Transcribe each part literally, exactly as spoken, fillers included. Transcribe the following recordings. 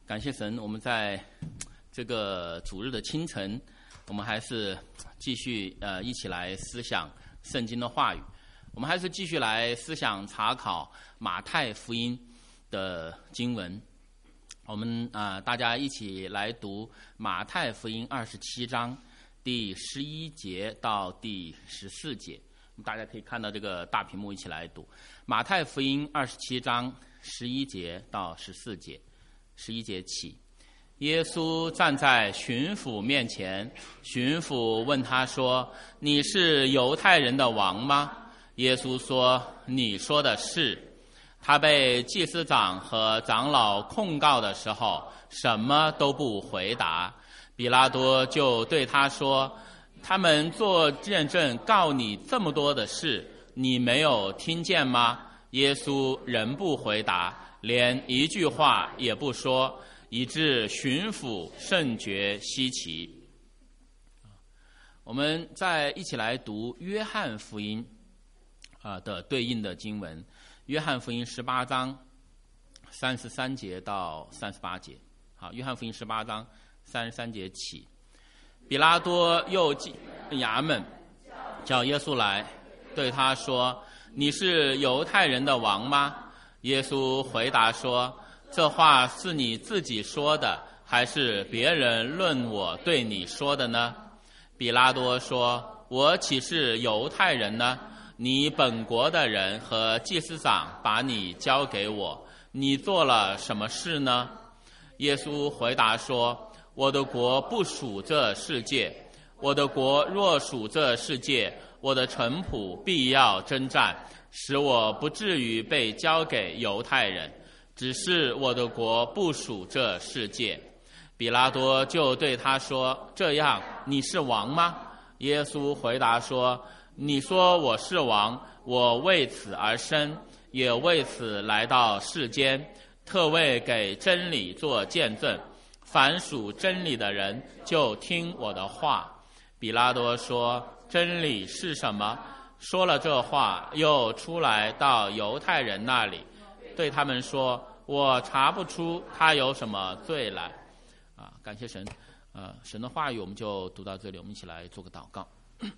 感谢神，我们在这个主日的清晨，我们还是继续呃一起来思想圣经的话语。我们还是继续来思想查考马太福音的经文。我们啊、呃，大家一起来读马太福音二十七章第十一节到第十四节。大家可以看到这个大屏幕，一起来读马太福音二十七章十一节到十四节。十一节起，耶稣站在巡抚面前，巡抚问他说：“你是犹太人的王吗？”耶稣说：“你说的是。”他被祭司长和长老控告的时候，什么都不回答。比拉多就对他说：“他们做见证告你这么多的事，你没有听见吗？”耶稣仍不回答，连一句话也不说，以致巡抚甚觉稀奇。我们再一起来读约翰福音啊的对应的经文，约翰福音十八章三十三节到三十八节。好，约翰福音十八章三十三节起，比拉多又进衙门，叫耶稣来，对他说：“你是犹太人的王吗？”耶稣回答说：“这话是你自己说的，还是别人论我对你说的呢？”比拉多说：“我岂是犹太人呢？你本国的人和祭司长把你交给我，你做了什么事呢？”耶稣回答说：“我的国不属这世界。我的国若属这世界，我的臣仆必要征战，使我不至于被交给犹太人。只是我的国不属这世界。”比拉多就对他说：“这样，你是王吗？”耶稣回答说：“你说我是王，我为此而生，也为此来到世间，特为给真理做见证。凡属真理的人，就听我的话。”比拉多说：“真理是什么？”说了这话，又出来到犹太人那里，对他们说：“我查不出他有什么罪来。”啊，感谢神，呃，神的话语我们就读到这里，我们一起来做个祷告。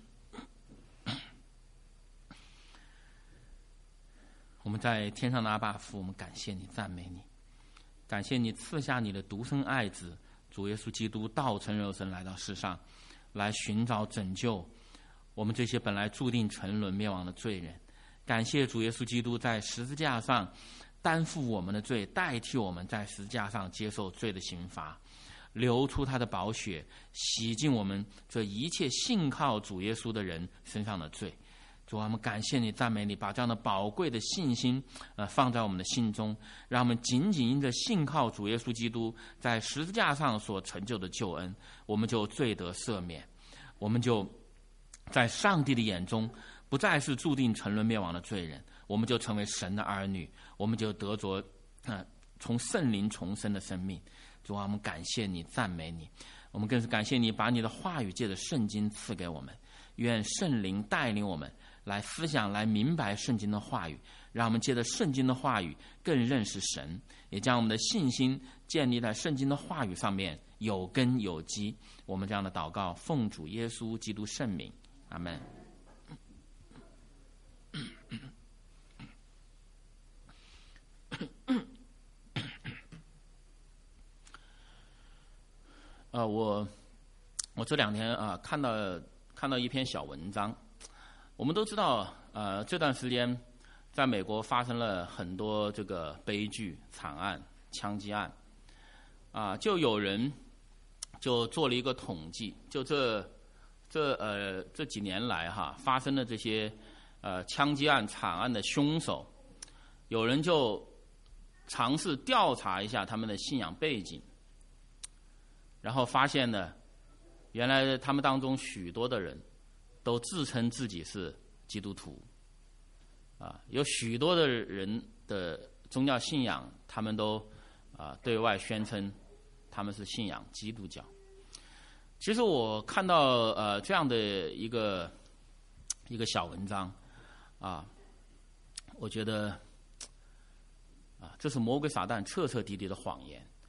我们在天上的阿爸父，我们感谢你，赞美你，感谢你赐下你的独生爱子主耶稣基督道成肉身来到世上，来寻找拯救我们这些本来注定沉沦灭亡的罪人。感谢主耶稣基督在十字架上担负我们的罪，代替我们在十字架上接受罪的刑罚，流出他的宝血，洗净我们这一切信靠主耶稣的人身上的罪。主啊，我们感谢你，赞美你，把这样的宝贵的信心呃放在我们的心中，让我们紧紧因着信靠主耶稣基督在十字架上所成就的救恩，我们就罪得赦免，我们就在上帝的眼中不再是注定沉沦灭亡的罪人，我们就成为神的儿女，我们就得着呃从圣灵重生的生命。主啊，我们感谢你，赞美你，我们更是感谢你把你的话语借着圣经赐给我们，愿圣灵带领我们来思想，来明白圣经的话语，让我们借着圣经的话语更认识神，也将我们的信心建立在圣经的话语上面，有根有基。我们这样的祷告奉主耶稣基督圣名，阿们。呃，我我这两天啊、呃、看到看到一篇小文章。我们都知道，呃，这段时间在美国发生了很多这个悲剧、惨案、枪击案，啊、呃，就有人就做了一个统计，就这这呃这几年来哈发生的这些呃枪击案、惨案的凶手，有人就尝试调查一下他们的信仰背景，然后发现呢，原来他们当中许多的人都自称自己是基督徒，啊，有许多的人的宗教信仰，他们都啊对外宣称他们是信仰基督教。其实我看到呃这样的一个一个小文章，啊，我觉得啊这是魔鬼撒旦彻彻底底的谎言。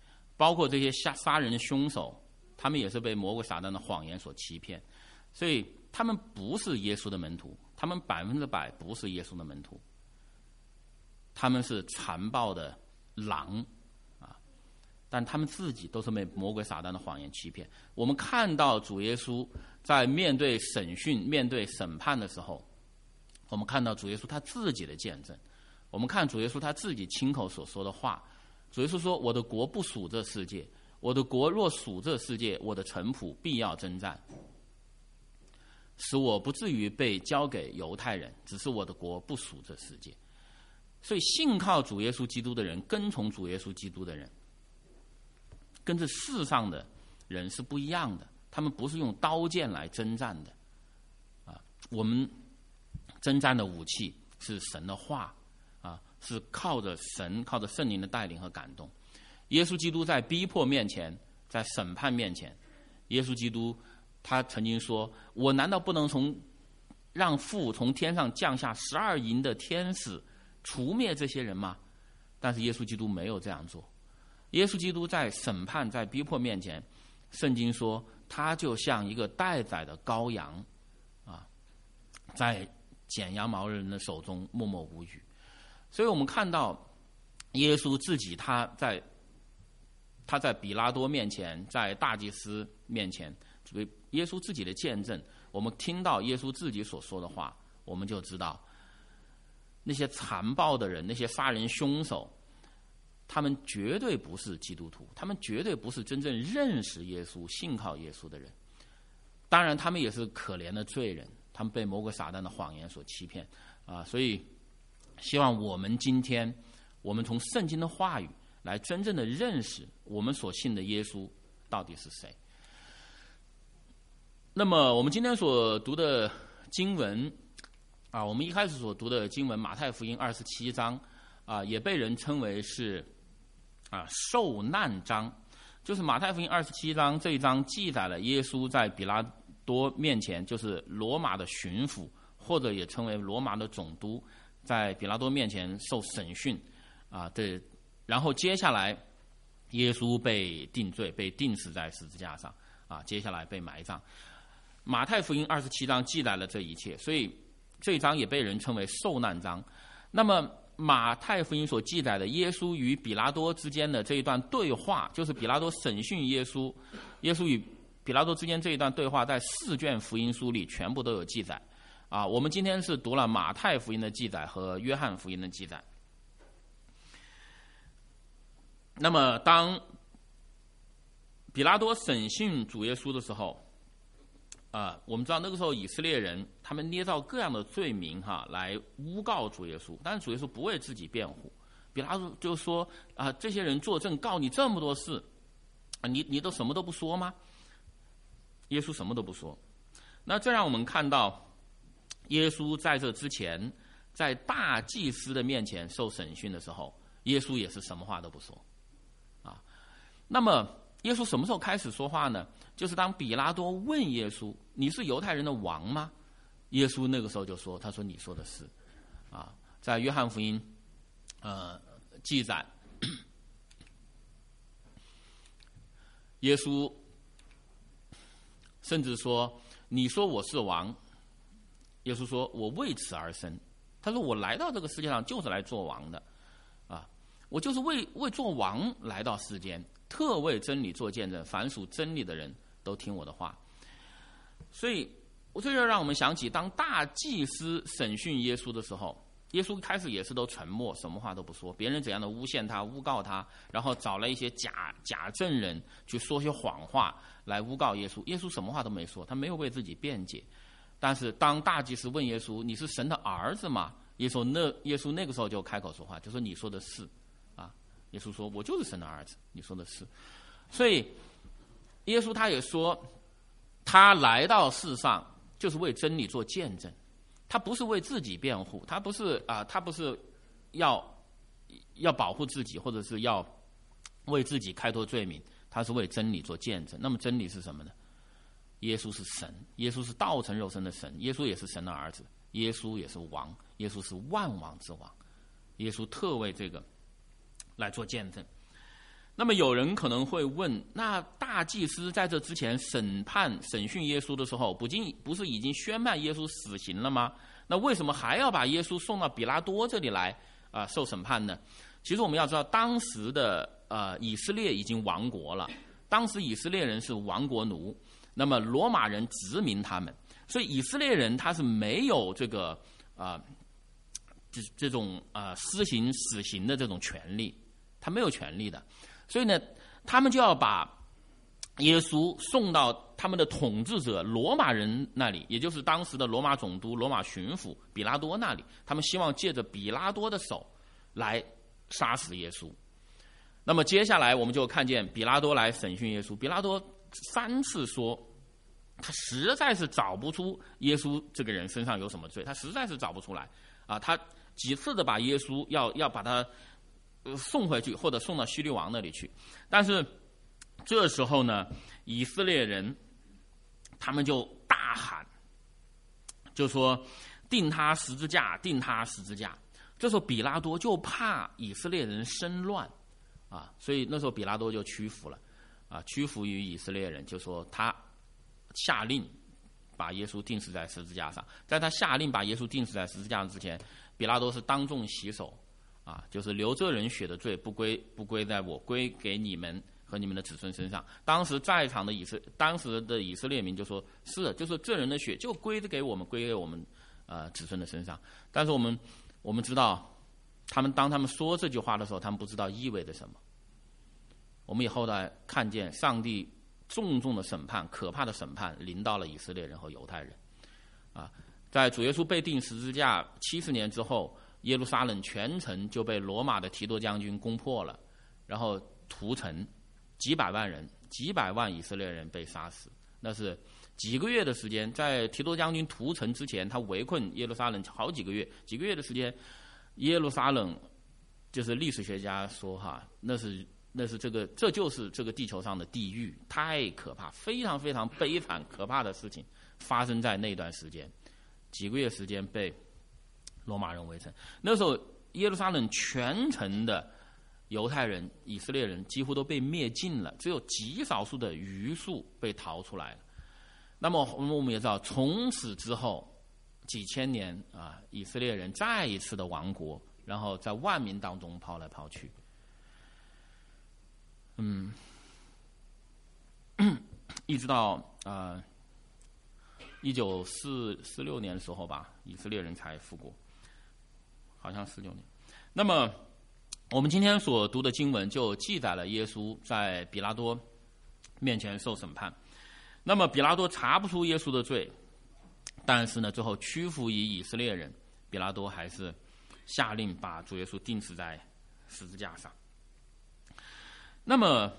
包括这些杀杀人的凶手，他们也是被魔鬼撒旦的谎言所欺骗，所以他们不是耶稣的门徒，他们百分之百不是耶稣的门徒，他们是残暴的狼啊！但他们自己都是被魔鬼撒旦的谎言欺骗。我们看到主耶稣在面对审讯、面对审判的时候，我们看到主耶稣他自己的见证，我们看主耶稣他自己亲口所说的话。主耶稣说：“我的国不属这世界，我的国若属这世界，我的臣仆必要征战，使我不至于被交给犹太人。只是我的国不属这世界。”所以，信靠主耶稣基督的人，跟从主耶稣基督的人，跟这世上的人是不一样的。他们不是用刀剑来征战的，啊，我们征战的武器是神的话。啊，是靠着神、靠着圣灵的带领和感动。耶稣基督在逼迫面前，在审判面前，耶稣基督他曾经说：“我难道不能从让父从天上降下十二营的天使，除灭这些人吗？”但是耶稣基督没有这样做。耶稣基督在审判、在逼迫面前，圣经说他就像一个待宰的羔羊，啊，在剪羊毛人的手中默默无语。所以我们看到耶稣自己他在他在比拉多面前，在大祭司面前，耶稣自己的见证，我们听到耶稣自己所说的话，我们就知道那些残暴的人，那些杀人凶手，他们绝对不是基督徒，他们绝对不是真正认识耶稣、信靠耶稣的人。当然他们也是可怜的罪人，他们被魔鬼撒旦的谎言所欺骗啊！所以希望我们今天，我们从圣经的话语来真正的认识我们所信的耶稣到底是谁。那么我们今天所读的经文啊，我们一开始所读的经文马太福音二十七章啊，也被人称为是啊受难章。就是马太福音二十七章这一章记载了耶稣在比拉多面前，就是罗马的巡抚，或者也称为罗马的总督，在比拉多面前受审讯啊，对，然后接下来耶稣被定罪，被钉死在十字架上啊，接下来被埋葬。马太福音二十七章记载了这一切，所以这一章也被人称为受难章。那么马太福音所记载的耶稣与比拉多之间的这一段对话，就是比拉多审讯耶稣，耶稣与比拉多之间这一段对话，在四卷福音书里全部都有记载。啊，我们今天是读了马太福音的记载和约翰福音的记载。那么，当比拉多审讯主耶稣的时候，啊，我们知道那个时候以色列人他们捏造各样的罪名哈，来诬告主耶稣，但是主耶稣不为自己辩护。比拉多就说啊，这些人作证告你这么多事，啊，你你都什么都不说吗？耶稣什么都不说。那这让我们看到，耶稣在这之前，在大祭司的面前受审讯的时候，耶稣也是什么话都不说，啊。那么耶稣什么时候开始说话呢？就是当比拉多问耶稣：“你是犹太人的王吗？”耶稣那个时候就说：“他说你说的是。”啊，在约翰福音，呃，记载，耶稣甚至说：“你说我是王。”耶稣说：“我为此而生。”他说：“我来到这个世界上就是来做王的，啊，我就是为为做王来到世间，特为真理做见证。凡属真理的人都听我的话。”所以，这就让我们想起，当大祭司审讯耶稣的时候，耶稣开始也是都沉默，什么话都不说。别人怎样的诬陷他、诬告他，然后找了一些假假证人去说些谎话来诬告耶稣。耶稣什么话都没说，他没有为自己辩解。但是当大祭司问耶稣：“你是神的儿子吗？”耶稣那耶稣那个时候就开口说话，就说：“你说的是。”啊，耶稣说：“我就是神的儿子，你说的是。”所以，耶稣他也说，他来到世上就是为真理做见证，他不是为自己辩护，他不是啊，他不是要要保护自己，或者是要为自己开脱罪名，他是为真理做见证。那么真理是什么呢？耶稣是神，耶稣是道成肉身的神，耶稣也是神的儿子，耶稣也是王，耶稣是万王之王，耶稣特为这个来做见证。 那么有人可能会问，那大祭司在这之前审判审讯耶稣的时候，不仅不是已经宣判耶稣死刑了吗？那为什么还要把耶稣送到比拉多这里来啊、呃、受审判呢？其实我们要知道，当时的呃以色列已经亡国了，当时以色列人是亡国奴，那么罗马人殖民他们，所以以色列人他是没有这个啊、呃、这这种啊、呃、施行死刑的这种权利，他没有权利的。所以呢，他们就要把耶稣送到他们的统治者罗马人那里，也就是当时的罗马总督、罗马巡抚比拉多那里。他们希望借着比拉多的手来杀死耶稣。那么接下来我们就看见比拉多来审讯耶稣。比拉多三次说，他实在是找不出耶稣这个人身上有什么罪，他实在是找不出来啊！他几次的把耶稣要要把他送回去，或者送到希律王那里去。但是这时候呢，以色列人他们就大喊，就说定他十字架，定他十字架。这时候比拉多就怕以色列人生乱啊，所以那时候比拉多就屈服了啊，屈服于以色列人，就说他下令把耶稣钉死在十字架上。在他下令把耶稣钉死在十字架上之前，比拉多是当众洗手啊，就是流这人血的罪不归不归在我，归给你们和你们的子孙身上。当时在场的以色当时的以色列民就说，是，就是这人的血就归给我们，归给我们呃子孙的身上。但是我们我们知道，他们当他们说这句话的时候，他们不知道意味着什么。我们以后来看见上帝重重的审判，可怕的审判临到了以色列人和犹太人啊。在主耶稣被钉十字架七十年之后，耶路撒冷全城就被罗马的提多将军攻破了，然后屠城，几百万人，几百万以色列人被杀死。那是几个月的时间，在提多将军屠城之前，他围困耶路撒冷好几个月，几个月的时间，耶路撒冷就是历史学家说哈，那是那是这个这就是这个地球上的地狱，太可怕，非常非常悲惨可怕的事情发生在那段时间，几个月时间被罗马人围城。那时候耶路撒冷全城的犹太人、以色列人几乎都被灭尽了，只有极少数的余数被逃出来了。那么我们也知道，从此之后几千年啊，以色列人再一次的亡国，然后在万民当中跑来跑去。嗯，一直到啊一九四四六年的时候吧，以色列人才复国，好像四六年。那么我们今天所读的经文就记载了耶稣在比拉多面前受审判。那么比拉多查不出耶稣的罪，但是呢，最后屈服于以色列人，比拉多还是下令把主耶稣钉死在十字架上。那么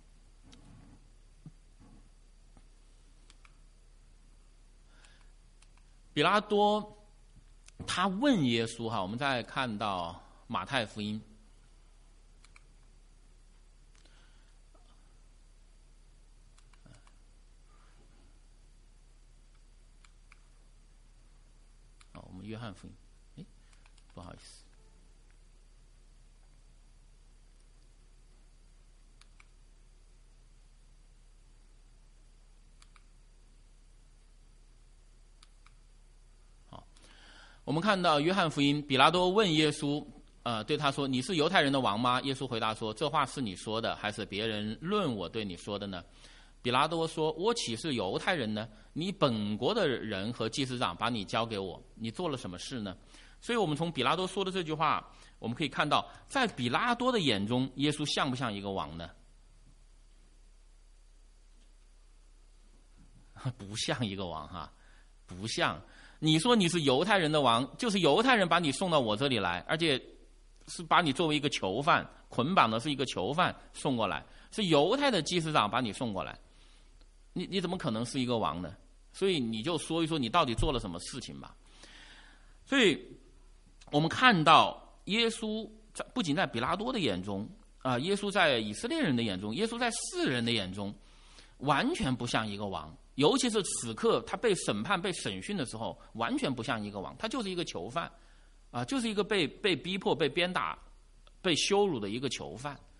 比拉多他问耶稣哈，我们再看到马太福音。哦，我们约翰福音，哎，不好意思。我们看到约翰福音，比拉多问耶稣，呃，对他说：“你是犹太人的王吗？”耶稣回答说：“这话是你说的，还是别人论我对你说的呢？”比拉多说：“我岂是犹太人呢？你本国的人和祭司长把你交给我，你做了什么事呢？”所以我们从比拉多说的这句话，我们可以看到，在比拉多的眼中，耶稣像不像一个王呢？不像一个王哈，不像。你说你是犹太人的王，就是犹太人把你送到我这里来，而且是把你作为一个囚犯，捆绑的是一个囚犯送过来，是犹太的祭司长把你送过来，你你怎么可能是一个王呢？所以你就说一说你到底做了什么事情吧。所以我们看到耶稣在不仅在比拉多的眼中啊、呃，耶稣在以色列人的眼中，耶稣在世人的眼中，完全不像一个王。尤其是此刻他被审判、被审讯的时候，完全不像一个王，他就是一个囚犯，啊，就是一个被被逼迫、被鞭打、被羞辱的一个囚犯，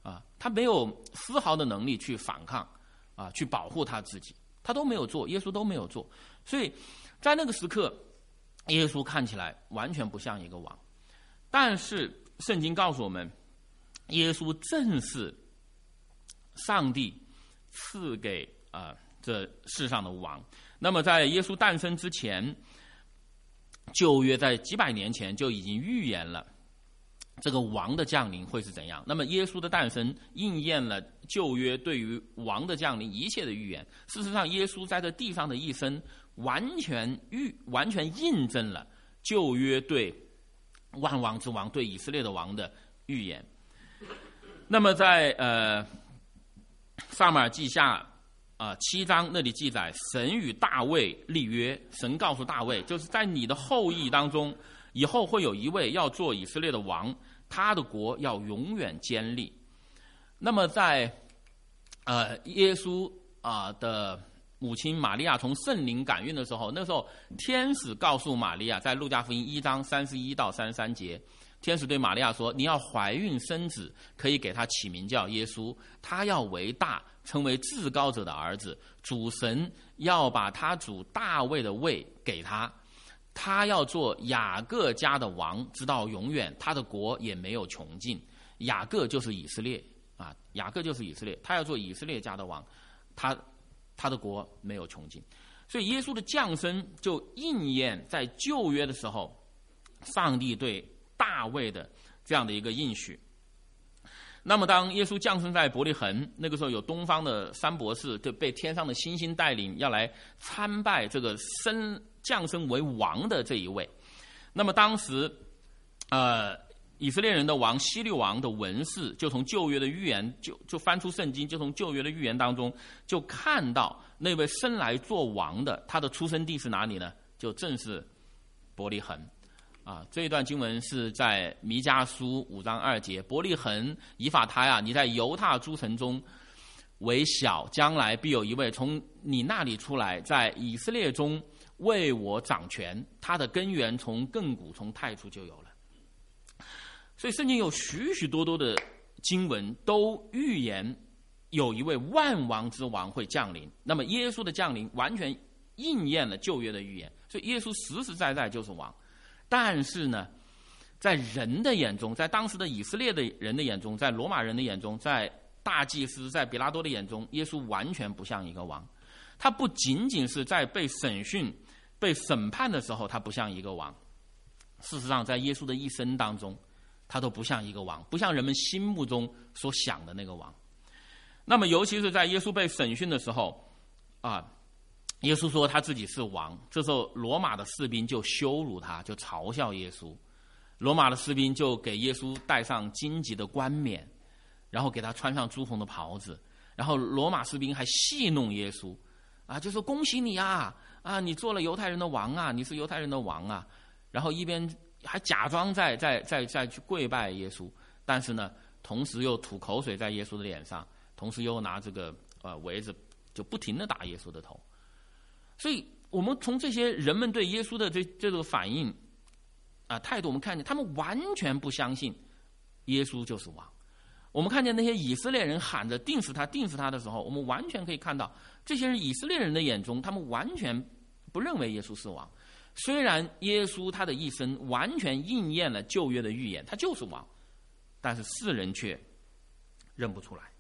啊，他没有丝毫的能力去反抗啊，去保护他自己，他都没有做，耶稣都没有做。所以在那个时刻，耶稣看起来完全不像一个王。但是圣经告诉我们，耶稣正是上帝赐给啊、呃、这世上的王。那么在耶稣诞生之前，旧约在几百年前就已经预言了这个王的降临会是怎样。那么耶稣的诞生应验了旧约对于王的降临一切的预言。事实上，耶稣在这地上的一生完全预完全印证了旧约对万王之王、对以色列的王的预言。那么在呃撒母耳记下啊、呃、七章那里记载，神与大卫立约，神告诉大卫，就是在你的后裔当中，以后会有一位要做以色列的王，他的国要永远坚立。那么在呃耶稣啊、呃、的母亲玛利亚从圣灵感孕的时候，那时候天使告诉玛利亚，在路加福音一章三十一到三十三节，天使对玛利亚说，你要怀孕生子，可以给他起名叫耶稣，他要为大，成为至高者的儿子，主神要把他主大卫的位给他，他要做雅各家的王，直到永远，他的国也没有穷尽。雅各就是以色列啊，雅各就是以色列，他要做以色列家的王，他他的国没有穷尽。所以耶稣的降生就应验在旧约的时候，上帝对大卫的这样的一个应许。那么当耶稣降生在伯利恒，那个时候有东方的三博士就被天上的星星带领，要来参拜这个升降生为王的这一位。那么当时呃以色列人的王希律王的文士就从旧约的预言就就翻出圣经，就从旧约的预言当中就看到那位生来做王的，他的出生地是哪里呢？就正是伯利恒啊。这一段经文是在弥迦书五章二节，伯利恒以法他呀，你在犹大诸城中为小，将来必有一位从你那里出来，在以色列中为我掌权，他的根源从亘古从太初就有了。所以圣经有许许多多的经文都预言有一位万王之王会降临。那么耶稣的降临完全应验了旧约的预言，所以耶稣实实在在就是王。但是呢，在人的眼中，在当时的以色列的人的眼中，在罗马人的眼中，在大祭司，在比拉多的眼中，耶稣完全不像一个王。他不仅仅是在被审讯、被审判的时候他不像一个王，事实上在耶稣的一生当中，他都不像一个王，不像人们心目中所想的那个王。那么尤其是在耶稣被审讯的时候啊，耶稣说他自己是王，这时候罗马的士兵就羞辱他，就嘲笑耶稣。罗马的士兵就给耶稣戴上荆棘的冠冕，然后给他穿上朱红的袍子，然后罗马士兵还戏弄耶稣啊，就说恭喜你啊啊，你做了犹太人的王啊，你是犹太人的王啊。然后一边还假装在在在在去跪拜耶稣，但是呢，同时又吐口水在耶稣的脸上，同时又拿这个呃围子就不停地打耶稣的头。所以我们从这些人们对耶稣的这这个反应啊、呃、态度，我们看见他们完全不相信耶稣就是王。我们看见那些以色列人喊着定死他定死他的时候，我们完全可以看到这些人以色列人的眼中，他们完全不认为耶稣是王。虽然耶稣他的一生完全应验了旧约的预言，他就是王，但是世人却认不出来。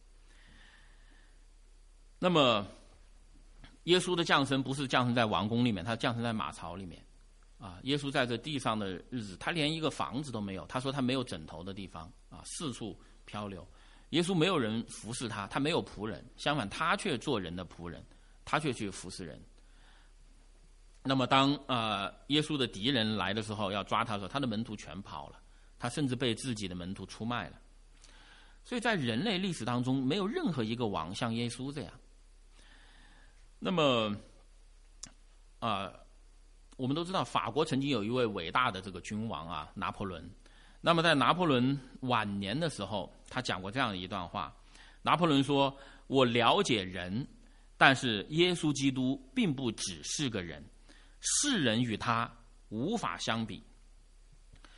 那么耶稣的降生不是降生在王宫里面，他降生在马槽里面啊。耶稣在这地上的日子，他连一个房子都没有，他说他没有枕头的地方啊，四处漂流。耶稣没有人服侍他，他没有仆人，相反他却做人的仆人，他却去服侍人。那么当呃耶稣的敌人来的时候，要抓他的时候，他的门徒全跑了，他甚至被自己的门徒出卖了。所以在人类历史当中，没有任何一个王像耶稣这样。那么啊、呃，我们都知道法国曾经有一位伟大的这个君王啊，拿破仑。那么在拿破仑晚年的时候，他讲过这样的一段话。拿破仑说，我了解人，但是耶稣基督并不只是个人，世人与他无法相比。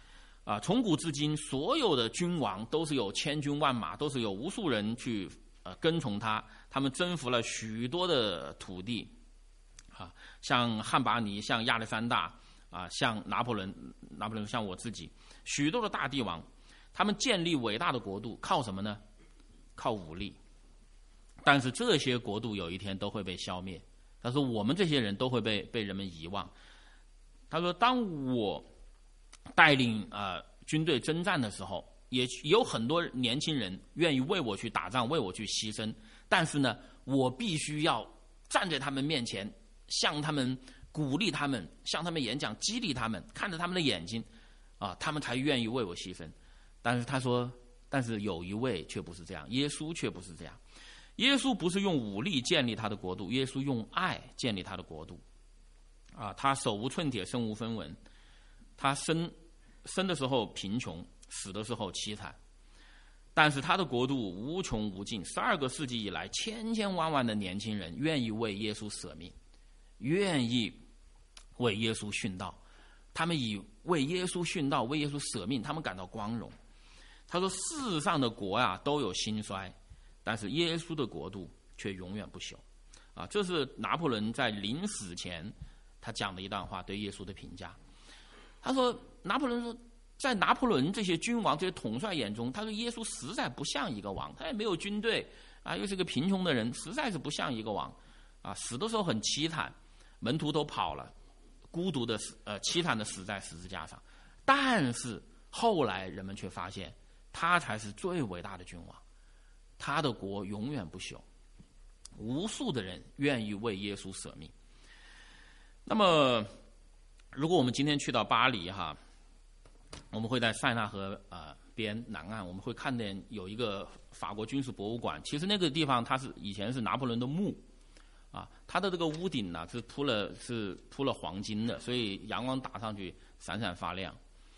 啊，从古至今，所有的君王都是有千军万马，都是有无数人去呃跟从他，他们征服了许多的土地，啊，像汉拔尼，像亚历山大，啊，像拿破仑，拿破仑像我自己，许多的大帝王，他们建立伟大的国度，靠什么呢？靠武力。但是这些国度有一天都会被消灭。他说我们这些人都会被被人们遗忘。他说当我带领呃军队征战的时候，也有很多年轻人愿意为我去打仗，为我去牺牲，但是呢，我必须要站在他们面前，向他们鼓励他们，向他们演讲，激励他们，看着他们的眼睛，啊，他们才愿意为我牺牲。但是他说，但是有一位却不是这样，耶稣却不是这样。耶稣不是用武力建立他的国度，耶稣用爱建立他的国度。啊，他手无寸铁，身无分文。他生生的时候贫穷，死的时候凄惨。但是他的国度无穷无尽，十二个世纪以来，千千万万的年轻人愿意为耶稣舍命，愿意为耶稣殉道。他们以为耶稣殉道、为耶稣舍命，他们感到光荣。他说：“世上的国啊，都有兴衰。”但是耶稣的国度却永远不朽，啊，这是拿破仑在临死前他讲的一段话对耶稣的评价。他说，拿破仑说，在拿破仑这些君王、这些统帅眼中，他说耶稣实在不像一个王，他也没有军队啊，又是个贫穷的人，实在是不像一个王啊。死的时候很凄惨，门徒都跑了，孤独的死，呃，凄惨的死在十字架上。但是后来人们却发现，他才是最伟大的君王。他的国永远不朽，无数的人愿意为耶稣舍命。那么，如果我们今天去到巴黎哈，我们会在塞纳河呃边南岸，我们会看见有一个法国军事博物馆。其实那个地方它是以前是拿破仑的墓，啊，它的这个屋顶呢是铺了是铺了黄金的，所以阳光打上去闪闪发亮。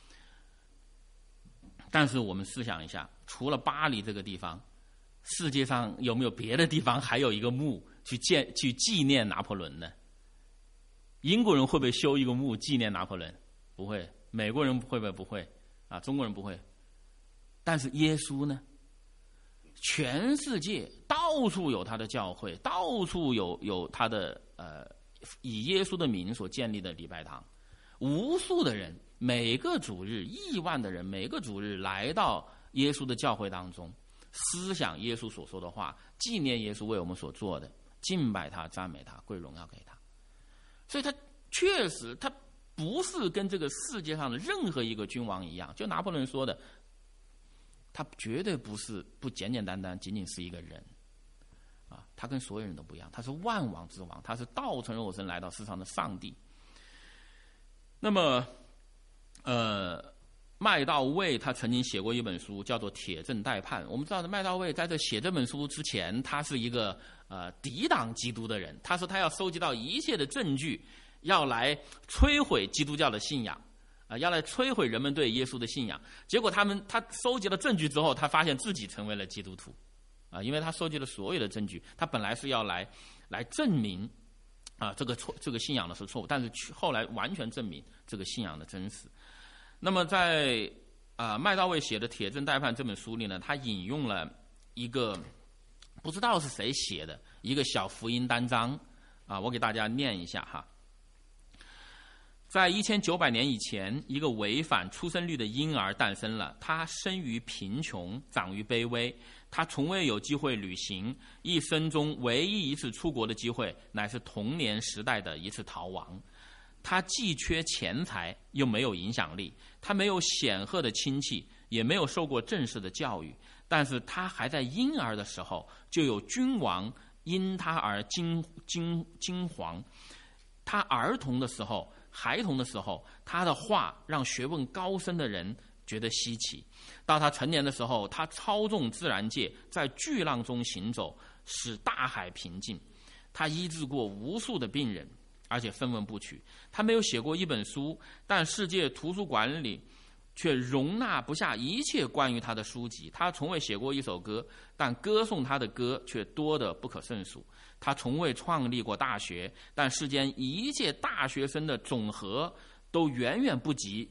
但是我们试想一下，除了巴黎这个地方，世界上有没有别的地方还有一个墓去建去纪念拿破仑呢？英国人会不会修一个墓纪念拿破仑？不会。美国人会不会？不会。啊，中国人不会。但是耶稣呢？全世界到处有他的教会，到处有有他的呃以耶稣的名所建立的礼拜堂，无数的人，每个主日亿万的人，每个主日来到耶稣的教会当中。思想耶稣所说的话，纪念耶稣为我们所做的，敬拜他，赞美他，归荣耀给他。所以他确实他不是跟这个世界上的任何一个君王一样，就拿破仑说的，他绝对不是不简简单单仅仅是一个人啊，他跟所有人都不一样，他是万王之王，他是道成肉身来到世上的上帝。那么呃麦道卫他曾经写过一本书，叫做《铁证待判》。我们知道，麦道卫在这写这本书之前，他是一个呃抵挡基督的人。他说他要收集到一切的证据，要来摧毁基督教的信仰，啊、呃，要来摧毁人们对耶稣的信仰。结果他们他收集了证据之后，他发现自己成为了基督徒，啊、呃，因为他收集了所有的证据。他本来是要来来证明啊、呃、这个错这个信仰的是错误，但是后来完全证明这个信仰的真实。那么在啊、呃、麦道卫写的《铁证待判》这本书里呢，他引用了一个不知道是谁写的一个小福音单章啊、呃，我给大家念一下哈。在一千九百年以前，一个违反出生率的婴儿诞生了。他生于贫穷，长于卑微，他从未有机会旅行，一生中唯一一次出国的机会，乃是童年时代的一次逃亡。他既缺钱财，又没有影响力，他没有显赫的亲戚，也没有受过正式的教育，但是他还在婴儿的时候，就有君王因他而惊惊惊惶。他儿童的时候，孩童的时候，他的话让学问高深的人觉得稀奇。到他成年的时候，他操纵自然界，在巨浪中行走，使大海平静。他医治过无数的病人，而且分文不取。他没有写过一本书，但世界图书馆里却容纳不下一切关于他的书籍。他从未写过一首歌，但歌颂他的歌却多得不可胜数。他从未创立过大学，但世间一切大学生的总和都远远不及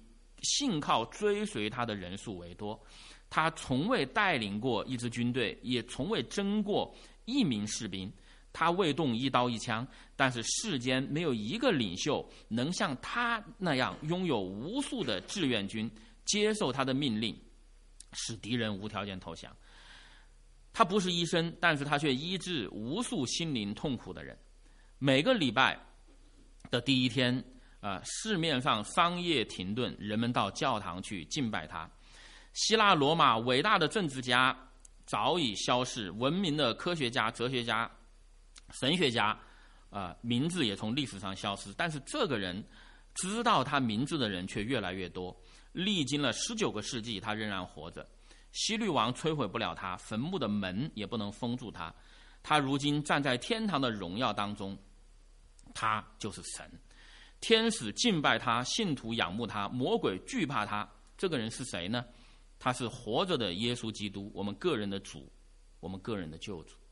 信靠追随他的人数为多。他从未带领过一支军队，也从未征过一名士兵。他未动一刀一枪，但是世间没有一个领袖能像他那样拥有无数的志愿军，接受他的命令，使敌人无条件投降。他不是医生，但是他却医治无数心灵痛苦的人。每个礼拜的第一天，呃，市面上商业停顿，人们到教堂去敬拜他。希腊罗马伟大的政治家早已消逝，文明的科学家、哲学家、神学家，呃，名字也从历史上消失。但是这个人，知道他名字的人却越来越多。历经了十九个世纪，他仍然活着。希律王摧毁不了他，坟墓的门也不能封住他。他如今站在天堂的荣耀当中，他就是神。天使敬拜他，信徒仰慕他，魔鬼惧怕他。这个人是谁呢？他是活着的耶稣基督，我们个人的主，我们个人的救主。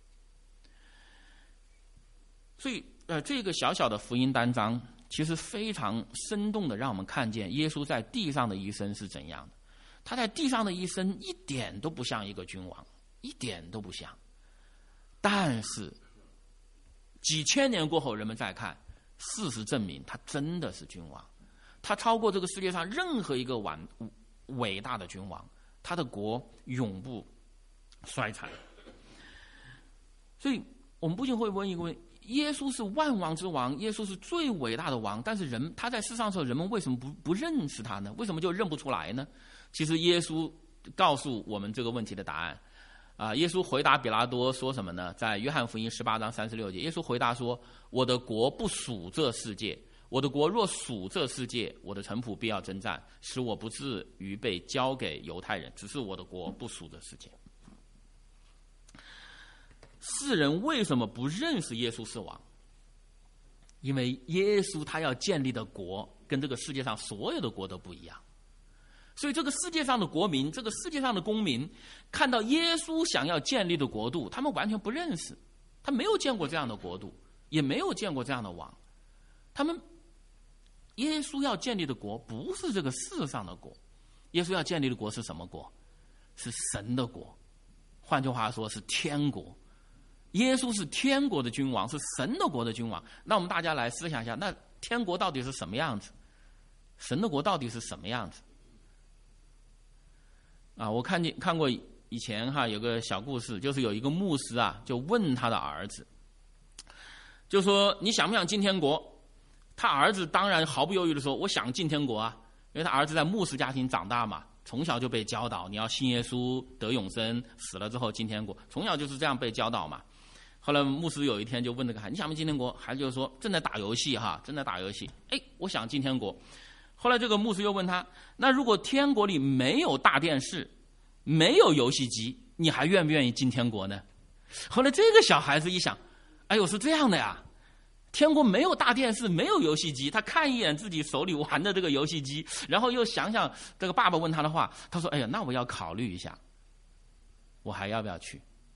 所以，呃，这个小小的福音单章，其实非常生动的让我们看见耶稣在地上的一生是怎样的。他在地上的一生一点都不像一个君王，一点都不像。但是几千年过后，人们再看，事实证明他真的是君王，他超过这个世界上任何一个伟伟大的君王，他的国永不衰残。所以我们不仅会问一个问题，耶稣是万王之王，耶稣是最伟大的王，但是人他在世上的时候，人们为什么不不认识他呢？为什么就认不出来呢？其实耶稣告诉我们这个问题的答案。啊，耶稣回答比拉多说什么呢？在约翰福音十八章三十六节，耶稣回答说：“我的国不属这世界，我的国若属这世界，我的臣仆必要征战，使我不至于被交给犹太人。只是我的国不属这世界。”世人为什么不认识耶稣是王？因为耶稣他要建立的国跟这个世界上所有的国都不一样。所以这个世界上的国民，这个世界上的公民，看到耶稣想要建立的国度，他们完全不认识，他没有见过这样的国度，也没有见过这样的王。他们耶稣要建立的国不是这个世上的国，耶稣要建立的国是什么国？是神的国，换句话说是天国。耶稣是天国的君王，是神的国的君王。那我们大家来思想一下，那天国到底是什么样子？神的国到底是什么样子？啊，我看见看过以前哈有个小故事，就是有一个牧师啊，就问他的儿子，就说你想不想进天国？他儿子当然毫不犹豫的说，我想进天国啊，因为他儿子在牧师家庭长大嘛，从小就被教导你要信耶稣得永生，死了之后进天国，从小就是这样被教导嘛。后来牧师有一天就问这个孩子，你想不想进天国？孩子就说正在打游戏哈，正在打游戏，哎，我想进天国。后来这个牧师又问他，那如果天国里没有大电视，没有游戏机，你还愿不愿意进天国呢？后来这个小孩子一想，哎呦，是这样的呀，天国没有大电视，没有游戏机，他看一眼自己手里玩的这个游戏机，然后又想想这个爸爸问他的话，他说，哎呀，那我要考虑一下，我还要不要去？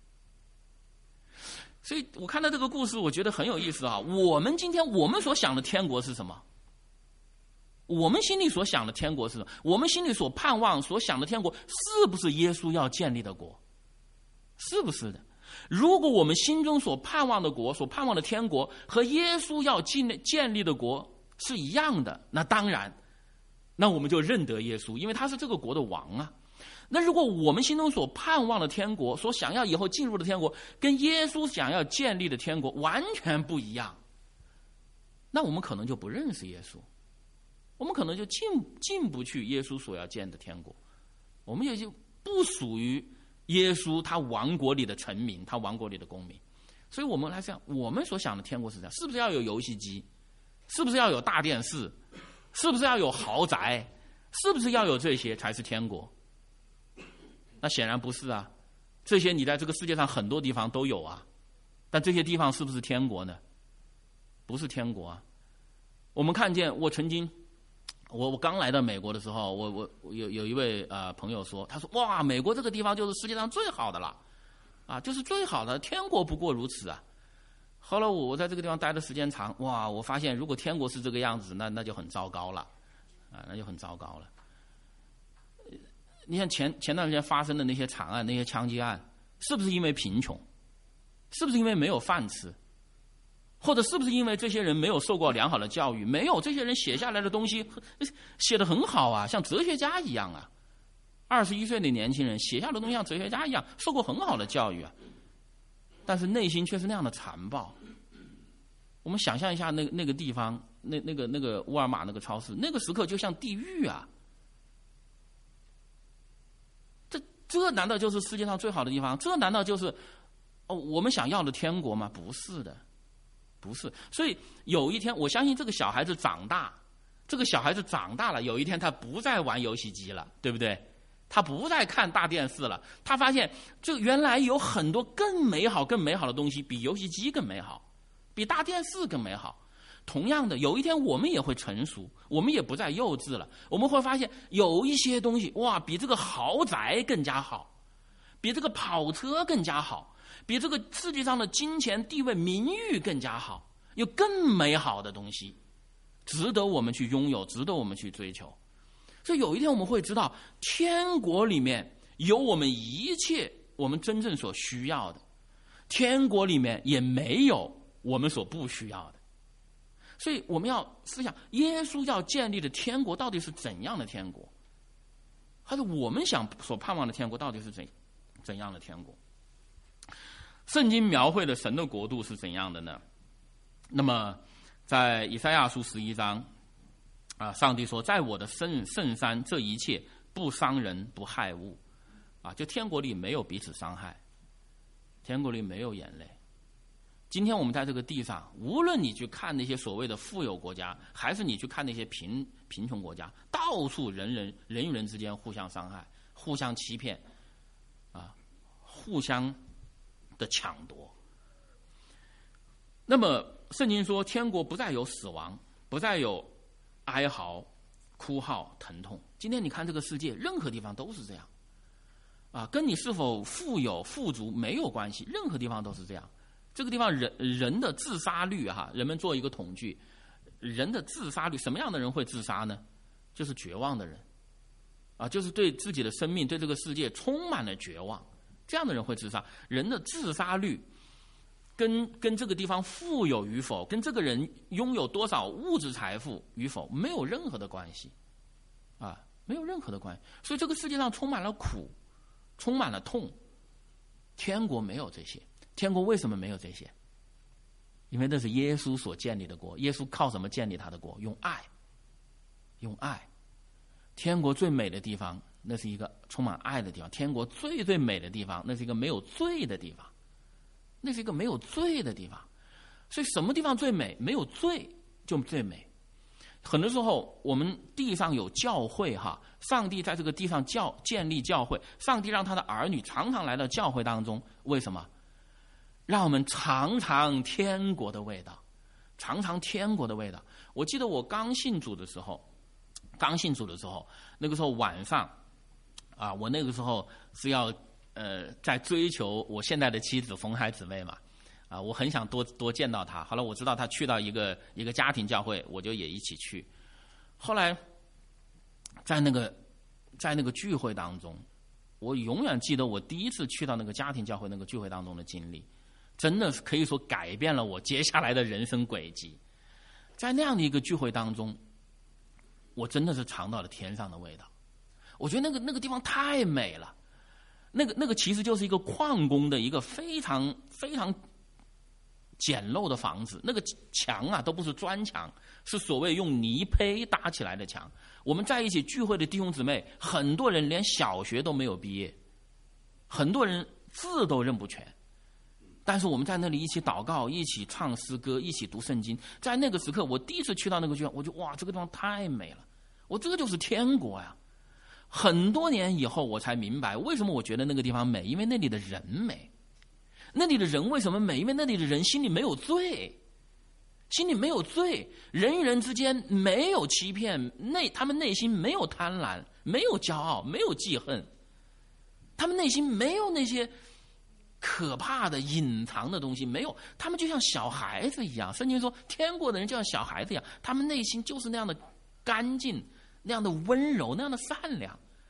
所以我看到这个故事，我觉得很有意思啊。我们今天我们所想的天国是什么？我们心里所想的天国是什么？我们心里所盼望、所想的天国，是不是耶稣要建立的国？是不是的？如果我们心中所盼望的国、所盼望的天国和耶稣要建建立的国是一样的，那当然，那我们就认得耶稣，因为他是这个国的王啊。那如果我们心中所盼望的天国、所想要以后进入的天国，跟耶稣想要建立的天国完全不一样，那我们可能就不认识耶稣，我们可能就进进不去耶稣所要建的天国，我们也就不属于耶稣他王国里的臣民，他王国里的公民。所以我们来想，我们所想的天国是这样，是不是要有游戏机？是不是要有大电视？是不是要有豪宅？是不是要有这些才是天国？那显然不是啊，这些你在这个世界上很多地方都有啊，但这些地方是不是天国呢？不是天国啊。我们看见，我曾经，我我刚来到美国的时候，我我我有有一位呃朋友说，他说哇，美国这个地方就是世界上最好的了，啊，就是最好的，天国不过如此啊。后来我在这个地方待的时间长，哇，我发现如果天国是这个样子，那那就很糟糕了，啊，那就很糟糕了。 你看前前段时间发生的那些惨案、那些枪击案，是不是因为贫穷？是不是因为没有饭吃？或者是不是因为这些人没有受过良好的教育？没有，这些人写下来的东西写得很好啊，像哲学家一样啊。二十一岁的年轻人写下的东西像哲学家一样，受过很好的教育啊，但是内心却是那样的残暴。我们想象一下那那个地方，那那个那个沃尔玛那个超市，那个时刻就像地狱啊。这这难道就是世界上最好的地方？这难道就是哦我们想要的天国吗？不是的。不是，所以有一天，我相信这个小孩子长大，这个小孩子长大了，有一天他不再玩游戏机了，对不对？他不再看大电视了，他发现这原来有很多更美好、更美好的东西，比游戏机更美好，比大电视更美好。同样的，有一天我们也会成熟，我们也不再幼稚了，我们会发现有一些东西，哇，比这个豪宅更加好，比这个跑车更加好。比这个世界上的金钱、地位、名誉更加好，有更美好的东西，值得我们去拥有，值得我们去追求。所以有一天我们会知道，天国里面有我们一切我们真正所需要的，天国里面也没有我们所不需要的。所以我们要思想，耶稣要建立的天国到底是怎样的天国，还是我们想所盼望的天国到底是怎怎样的天国？圣经描绘的神的国度是怎样的呢？那么在以赛亚书十一章啊，上帝说，在我的圣圣山，这一切不伤人不害物啊，就天国里没有彼此伤害，天国里没有眼泪。今天我们在这个地上，无论你去看那些所谓的富有国家，还是你去看那些贫贫穷国家，到处人人人与人之间互相伤害，互相欺骗啊，互相的抢夺。那么圣经说，天国不再有死亡，不再有哀嚎、哭号、疼痛。今天你看这个世界，任何地方都是这样啊，跟你是否富有富足没有关系，任何地方都是这样。这个地方人人的自杀率哈，人们做一个统计，人的自杀率，什么样的人会自杀呢？就是绝望的人啊，就是对自己的生命、对这个世界充满了绝望，这样的人会自杀。人的自杀率跟跟这个地方富有与否，跟这个人拥有多少物质财富与否没有任何的关系啊，没有任何的关系。所以这个世界上充满了苦，充满了痛。天国没有这些。天国为什么没有这些？因为那是耶稣所建立的国。耶稣靠什么建立他的国？用爱，用爱。天国最美的地方，那是一个充满爱的地方。天国最最美的地方，那是一个没有罪的地方，那是一个没有罪的地方。所以什么地方最美？没有罪就最美。很多时候我们地上有教会哈，上帝在这个地上教建立教会，上帝让他的儿女常常来到教会当中，为什么？让我们尝尝天国的味道，尝尝天国的味道。我记得我刚信主的时候，刚信主的时候，那个时候晚上，啊，我那个时候是要呃在追求我现在的妻子冯海姊妹嘛，啊，我很想多多见到她。后来我知道她去到一个一个家庭教会，我就也一起去。后来在那个在那个聚会当中，我永远记得我第一次去到那个家庭教会那个聚会当中的经历。真的是可以说改变了我接下来的人生轨迹。在那样的一个聚会当中，我真的是尝到了天上的味道。我觉得那个那个地方太美了，那个那个其实就是一个矿工的一个非常非常简陋的房子，那个墙啊都不是砖墙，是所谓用泥坯搭起来的墙。我们在一起聚会的弟兄姊妹，很多人连小学都没有毕业，很多人字都认不全。但是我们在那里一起祷告，一起唱诗歌，一起读圣经。在那个时刻，我第一次去到那个地方，我就哇，这个地方太美了，我这个就是天国呀！很多年以后，我才明白为什么我觉得那个地方美，因为那里的人美。那里的人为什么美？因为那里的人心里没有罪，心里没有罪，人与人之间没有欺骗，内他们内心没有贪婪，没有骄傲，没有记恨，他们内心没有那些可怕的隐藏的东西，没有，他们就像小孩子一样。圣经说天国的人就像小孩子一样，他们内心就是那样的干净，那样的温柔，那样的善良。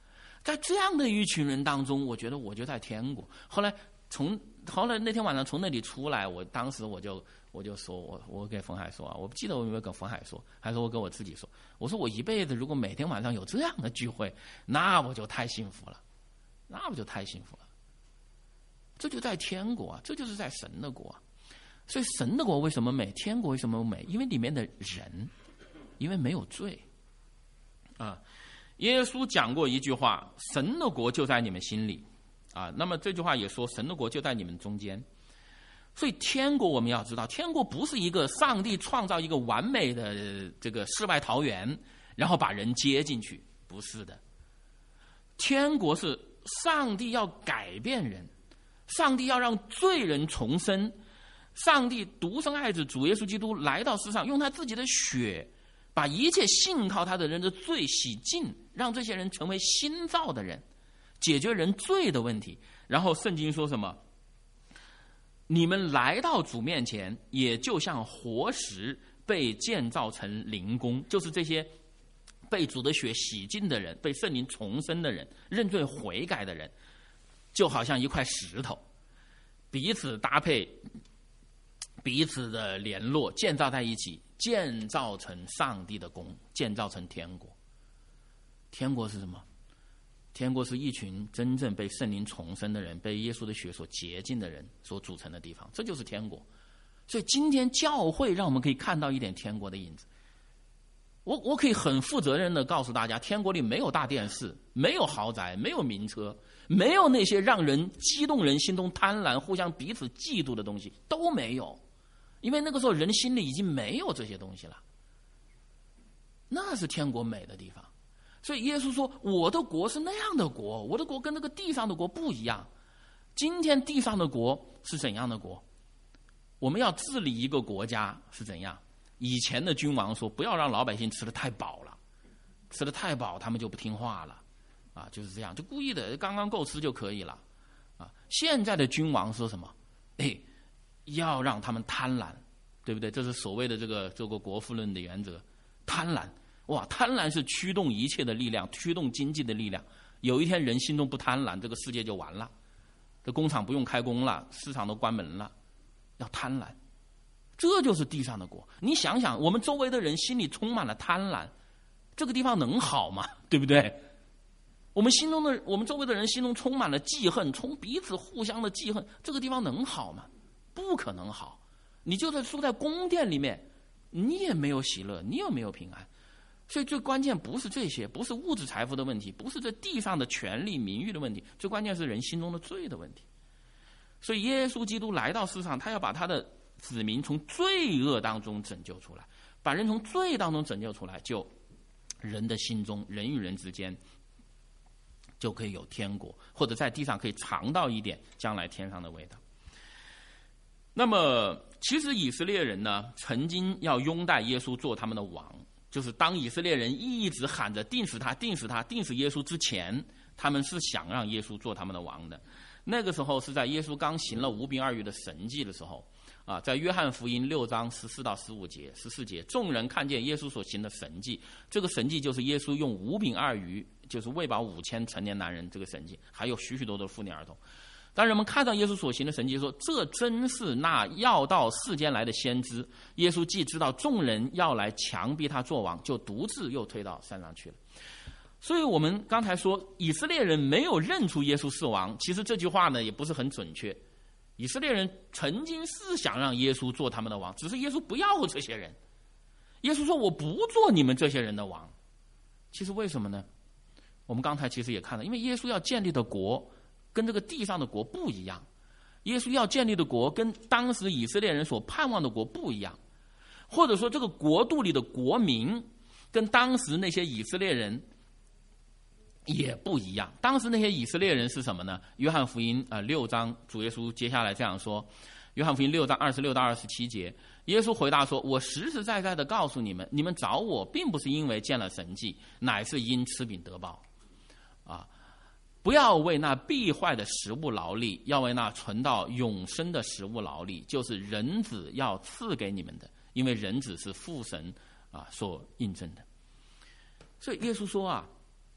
在这样的一群人当中，我觉得我就在天国。后来从后来那天晚上从那里出来，我当时我就我就说我我给冯海说啊，我不记得我有没有跟冯海说，还是我跟我自己说，我说我一辈子如果每天晚上有这样的聚会，那我就太幸福了，那我就太幸福了。这就在天国啊，这就是在神的国啊。所以神的国为什么美？天国为什么美？因为里面的人，因为没有罪啊。耶稣讲过一句话：神的国就在你们心里啊。那么这句话也说，神的国就在你们中间。所以天国我们要知道，天国不是一个上帝创造一个完美的这个世外桃源，然后把人接进去，不是的。天国是上帝要改变人，上帝要让罪人重生，上帝独生爱子主耶稣基督来到世上，用他自己的血把一切信靠他的人的罪洗净，让这些人成为新造的人，解决人罪的问题。然后圣经说什么？你们来到主面前，也就像活石被建造成灵宫，就是这些被主的血洗净的人，被圣灵重生的人，认罪悔改的人，就好像一块石头，彼此搭配，彼此的联络，建造在一起，建造成上帝的宫，建造成天国。天国是什么？天国是一群真正被圣灵重生的人，被耶稣的血所洁净的人所组成的地方，这就是天国。所以今天教会让我们可以看到一点天国的影子。我我可以很负责任的告诉大家，天国里没有大电视，没有豪宅，没有名车，没有那些让人激动人心中贪婪、互相彼此嫉妒的东西，都没有。因为那个时候人心里已经没有这些东西了，那是天国美的地方。所以耶稣说，我的国是那样的国，我的国跟那个地上的国不一样。今天地上的国是怎样的国？我们要治理一个国家是怎样？以前的君王说，不要让老百姓吃得太饱了，吃得太饱他们就不听话了啊，就是这样，就故意的刚刚够吃就可以了啊。现在的君王说什么？哎，要让他们贪婪，对不对？这是所谓的这个这个国富论的原则，贪婪。哇，贪婪是驱动一切的力量，驱动经济的力量。有一天人心中不贪婪，这个世界就完了，这工厂不用开工了，市场都关门了。要贪婪，这就是地上的国。你想想，我们周围的人心里充满了贪婪，这个地方能好吗？对不对？我们心中的，我们周围的人心中充满了记恨，从彼此互相的记恨，这个地方能好吗？不可能好。你就算住在宫殿里面，你也没有喜乐，你也没有平安。所以最关键不是这些，不是物质财富的问题，不是这地上的权力名誉的问题，最关键是人心中的罪的问题。所以耶稣基督来到世上，他要把他的子民从罪恶当中拯救出来，把人从罪当中拯救出来，就人的心中，人与人之间就可以有天国，或者在地上可以尝到一点将来天上的味道。那么其实以色列人呢，曾经要拥戴耶稣做他们的王，就是当以色列人一直喊着定死他定死他定死耶稣之前，他们是想让耶稣做他们的王的。那个时候是在耶稣刚行了五饼二鱼的神迹的时候啊，在约翰福音六章十四到十五节十四节，众人看见耶稣所行的神迹，这个神迹就是耶稣用五饼二鱼就是喂饱五千成年男人这个神迹，还有许许多多的妇女儿童。当人们看到耶稣所行的神迹，说这真是那要到世间来的先知。耶稣既知道众人要来强逼他做王，就独自又退到山上去了。所以我们刚才说以色列人没有认出耶稣是王，其实这句话呢也不是很准确。以色列人曾经是想让耶稣做他们的王，只是耶稣不要这些人。耶稣说我不做你们这些人的王。其实为什么呢？我们刚才其实也看了，因为耶稣要建立的国跟这个地上的国不一样，耶稣要建立的国跟当时以色列人所盼望的国不一样，或者说这个国度里的国民跟当时那些以色列人也不一样。当时那些以色列人是什么呢？约翰福音呃六章，主耶稣接下来这样说，约翰福音六章二十六到二十七节，耶稣回答说，我实实在在的告诉你们，你们找我并不是因为见了神迹，乃是因吃饼得饱啊。不要为那必坏的食物劳力，要为那存到永生的食物劳力，就是人子要赐给你们的，因为人子是父神啊所印证的。所以耶稣说啊，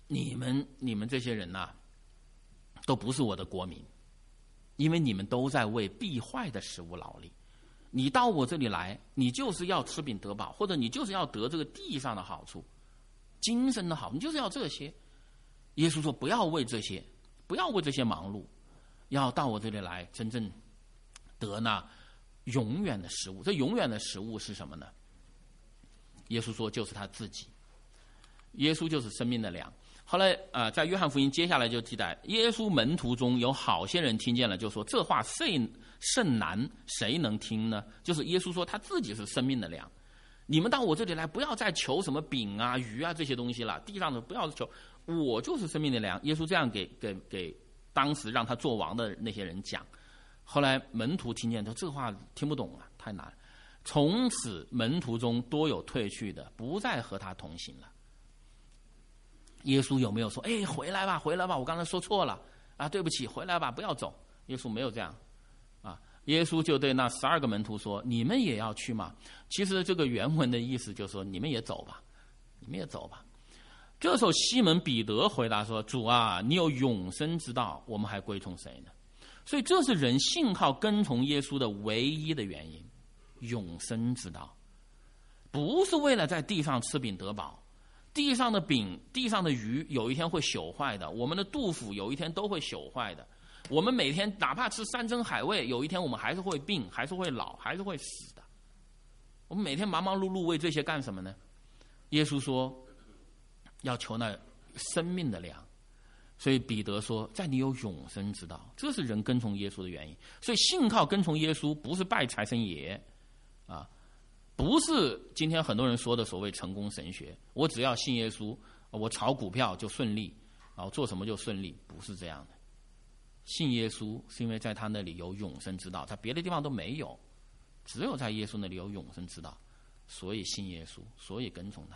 你们你们这些人呐、啊，都不是我的国民，因为你们都在为必坏的食物劳力。你到我这里来，你就是要吃饼得饱，或者你就是要得这个地上的好处，今生的好，你就是要这些。耶稣说不要为这些，不要为这些忙碌，要到我这里来，真正得那永远的食物。这永远的食物是什么呢？耶稣说就是他自己，耶稣就是生命的粮。后来啊、呃，在约翰福音接下来就记载，耶稣门徒中有好些人听见了，就说这话甚甚难，谁能听呢？就是耶稣说他自己是生命的粮。你们到我这里来，不要再求什么饼啊、鱼啊这些东西了，地上的不要求，我就是生命的粮。耶稣这样给给给当时让他做王的那些人讲。后来门徒听见，说这话听不懂啊，太难了。从此门徒中多有退去的，不再和他同行了。耶稣有没有说：“哎，回来吧，回来吧，我刚才说错了啊，对不起，回来吧，不要走。”耶稣没有这样，啊，耶稣就对那十二个门徒说：“你们也要去吗？”其实这个原文的意思就是说：“你们也走吧，你们也走吧。”这时候西门彼得回答说：“主啊，你有永生之道，我们还归从谁呢？”所以这是人信靠跟从耶稣的唯一的原因，永生之道，不是为了在地上吃饼得饱。地上的饼、地上的鱼有一天会朽坏的，我们的肚腹有一天都会朽坏的。我们每天哪怕吃山珍海味，有一天我们还是会病，还是会老，还是会死的。我们每天忙忙碌碌为这些干什么呢？耶稣说要求那生命的粮，所以彼得说在你有永生之道，这是人跟从耶稣的原因。所以信靠跟从耶稣不是拜财神爷啊，不是今天很多人说的所谓成功神学，我只要信耶稣，我炒股票就顺利，然后做什么就顺利，不是这样的。信耶稣是因为在他那里有永生之道，在别的地方都没有，只有在耶稣那里有永生之道，所以信耶稣，所以跟从他。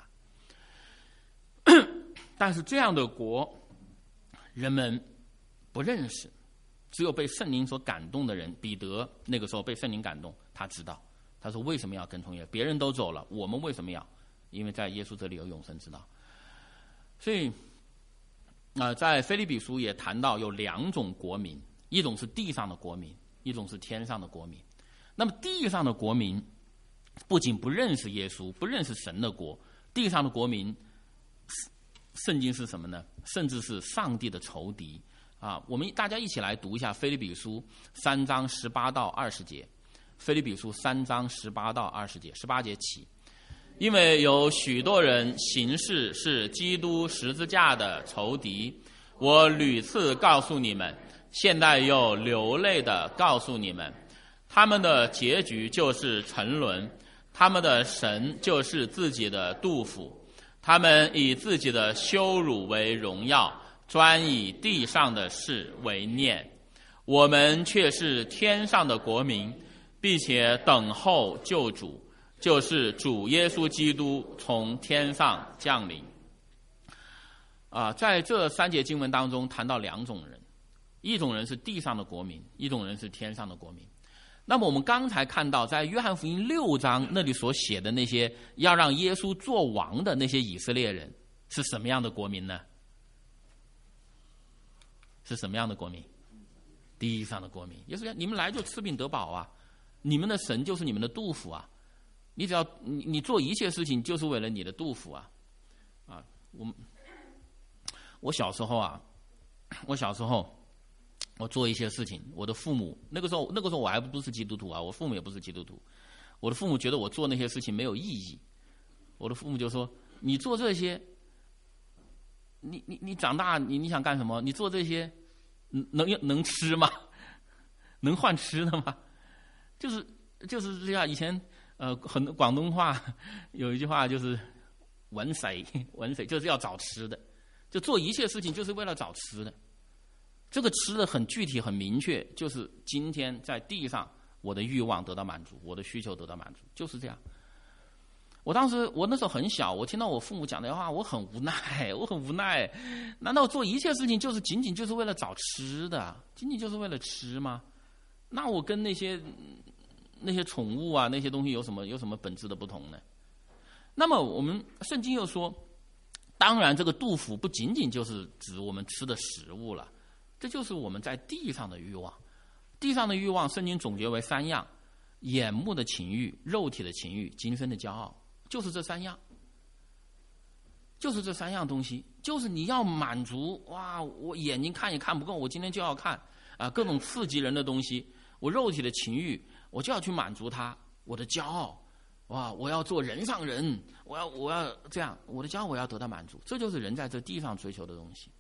但是这样的国人们不认识，只有被圣灵所感动的人，彼得那个时候被圣灵感动，他知道，他说为什么要跟从耶稣？别人都走了，我们为什么要？因为在耶稣这里有永生之道。所以呃，在腓立比书也谈到有两种国民，一种是地上的国民，一种是天上的国民。那么地上的国民不仅不认识耶稣，不认识神的国，地上的国民圣经是什么呢？甚至是上帝的仇敌啊！我们大家一起来读一下腓立比书三章十八到二十节。腓立比书三章十八到二十节，十八节起，因为有许多人行事是基督十字架的仇敌，我屡次告诉你们，现在又流泪的告诉你们，他们的结局就是沉沦，他们的神就是自己的肚腹，他们以自己的羞辱为荣耀，专以地上的事为念。我们却是天上的国民，并且等候救主，就是主耶稣基督从天上降临。啊，在这三节经文当中谈到两种人，一种人是地上的国民，一种人是天上的国民。那么我们刚才看到在约翰福音六章那里所写的那些要让耶稣做王的那些以色列人是什么样的国民呢？是什么样的国民？地上的国民。耶稣说你们来就吃饼得饱啊，你们的神就是你们的肚腹啊，你只要你你做一切事情就是为了你的肚腹啊。啊，我我小时候啊，我小时候我做一些事情，我的父母那个时候那个时候我还不是基督徒啊，我父母也不是基督徒，我的父母觉得我做那些事情没有意义，我的父母就说你做这些，你你你长大你你想干什么？你做这些能能吃吗？能换吃的吗？就是就是这样。以前呃很广东话有一句话就是揾食揾食，就是要找吃的，就做一切事情就是为了找吃的。这个吃的很具体很明确，就是今天在地上我的欲望得到满足，我的需求得到满足，就是这样。我当时我那时候很小，我听到我父母讲的话，我很无奈，我很无奈。难道做一切事情就是仅仅就是为了找吃的，仅仅就是为了吃吗？那我跟那些那些宠物啊那些东西有什么有什么本质的不同呢？那么我们圣经又说， 当然，这个杜甫不仅仅就是指我们吃的食物了，这就是我们在地上的欲望。地上的欲望，圣经总结为三样：眼目的情欲、肉体的情欲、今生的骄傲，就是这三样。就是这三样东西，就是你要满足。哇，我眼睛看也看不够，我今天就要看啊，各种刺激人的东西。我肉体的情欲，我就要去满足它。我的骄傲，哇，我要做人上人，我要我要这样，我的骄傲我要得到满足。这就是人在这地上追求的东西，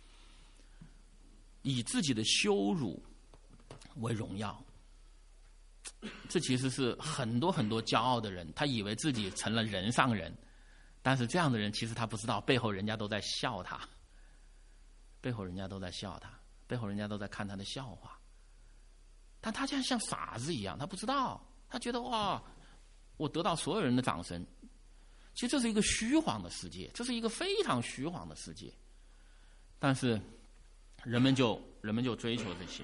以自己的羞辱为荣耀。这其实是很多很多骄傲的人，他以为自己成了人上人，但是这样的人其实他不知道，背后人家都在笑他，背后人家都在笑他，背后人家都在看他的笑话。但他现在像傻子一样，他不知道，他觉得哇，我得到所有人的掌声。其实这是一个虚晃的世界，这是一个非常虚晃的世界。但是人们就人们就追求这些。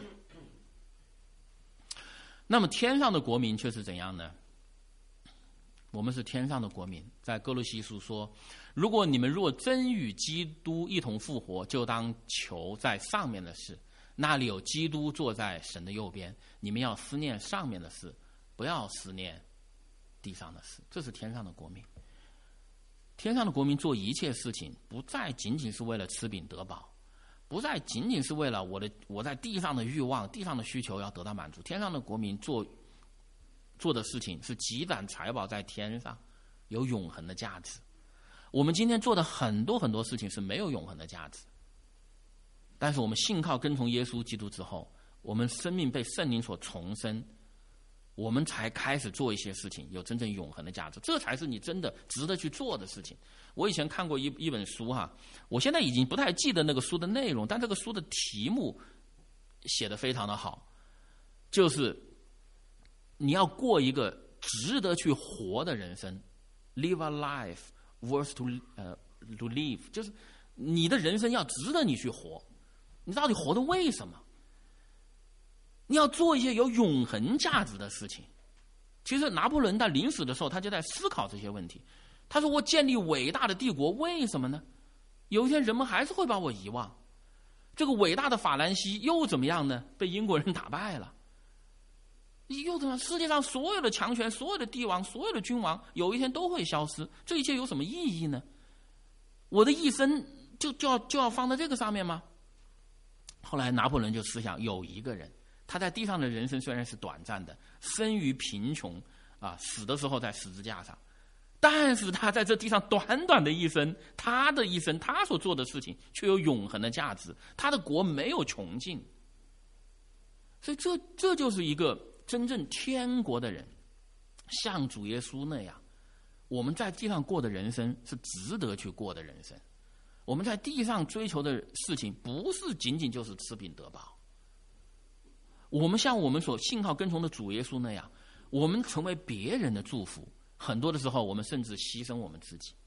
那么天上的国民却是怎样呢？我们是天上的国民，在哥罗西书说，如果你们若真与基督一同复活，就当求在上面的事，那里有基督坐在神的右边。你们要思念上面的事，不要思念地上的事。这是天上的国民。天上的国民做一切事情，不再仅仅是为了吃饼得饱，不再仅仅是为了我的我在地上的欲望、地上的需求要得到满足。天上的国民做做的事情是积攒财宝在天上，有永恒的价值。我们今天做的很多很多事情是没有永恒的价值，但是我们信靠跟从耶稣基督之后，我们生命被圣灵所重生，我们才开始做一些事情有真正永恒的价值，这才是你真的值得去做的事情。我以前看过一一本书哈，我现在已经不太记得那个书的内容，但这个书的题目写得非常的好，就是你要过一个值得去活的人生 ，live a life worth to 呃、uh, to live， 就是你的人生要值得你去活。你到底活的为什么？你要做一些有永恒价值的事情。其实拿破仑在临死的时候，他就在思考这些问题。他说：“我建立伟大的帝国，为什么呢？有一天人们还是会把我遗忘。这个伟大的法兰西又怎么样呢？被英国人打败了。又怎么样？世界上所有的强权、所有的帝王、所有的君王，有一天都会消失。这一切有什么意义呢？我的一生就就要就要放在这个上面吗？”后来拿破仑就思想，有一个人，他在地上的人生虽然是短暂的，生于贫穷啊，死的时候在十字架上，但是他在这地上短短的一生，他的一生他所做的事情却有永恒的价值，他的国没有穷尽。所以这这就是一个真正天国的人，像主耶稣那样，我们在地上过的人生是值得去过的人生。我们在地上追求的事情，不是仅仅就是吃饼得饱。我们像我们所信靠跟从的主耶稣那样，我们成为别人的祝福。很多的时候，我们甚至牺牲我们自己。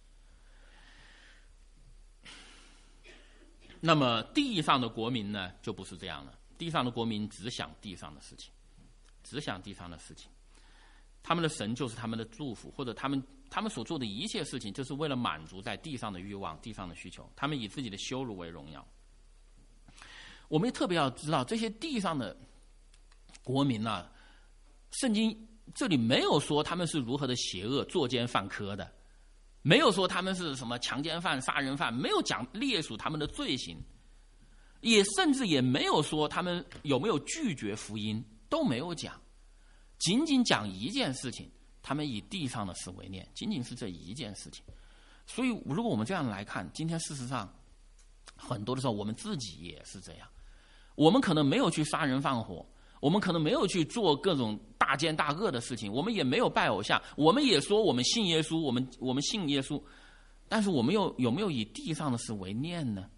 那么地上的国民呢，就不是这样了。地上的国民只想地上的事情，只想地上的事情。他们的神就是他们的祝福，或者他们他们所做的一切事情，就是为了满足在地上的欲望、地上的需求。他们以自己的羞辱为荣耀。我们也特别要知道，这些地上的国民啊，圣经这里没有说他们是如何的邪恶、作奸犯科的，没有说他们是什么强奸犯、杀人犯，没有讲列数他们的罪行，也甚至也没有说他们有没有拒绝福音，都没有讲。仅仅讲一件事情，他们以地上的事为念，仅仅是这一件事情。所以如果我们这样来看，今天事实上很多的时候我们自己也是这样，我们可能没有去杀人放火，我们可能没有去做各种大奸大恶的事情，我们也没有拜偶像，我们也说我们信耶稣，我们我们信耶稣，但是我们又有没有以地上的事为念呢？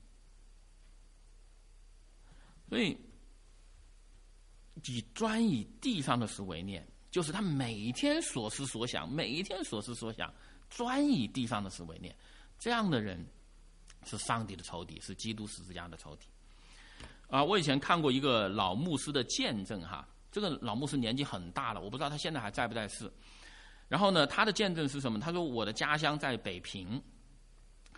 所以以专以地上的事为念，就是他每天所思所想，每一天所思所想，专以地上的事为念。这样的人是上帝的仇敌，是基督十字架的仇敌。啊，我以前看过一个老牧师的见证哈，这个老牧师年纪很大了，我不知道他现在还在不在世。然后呢，他的见证是什么？他说我的家乡在北平，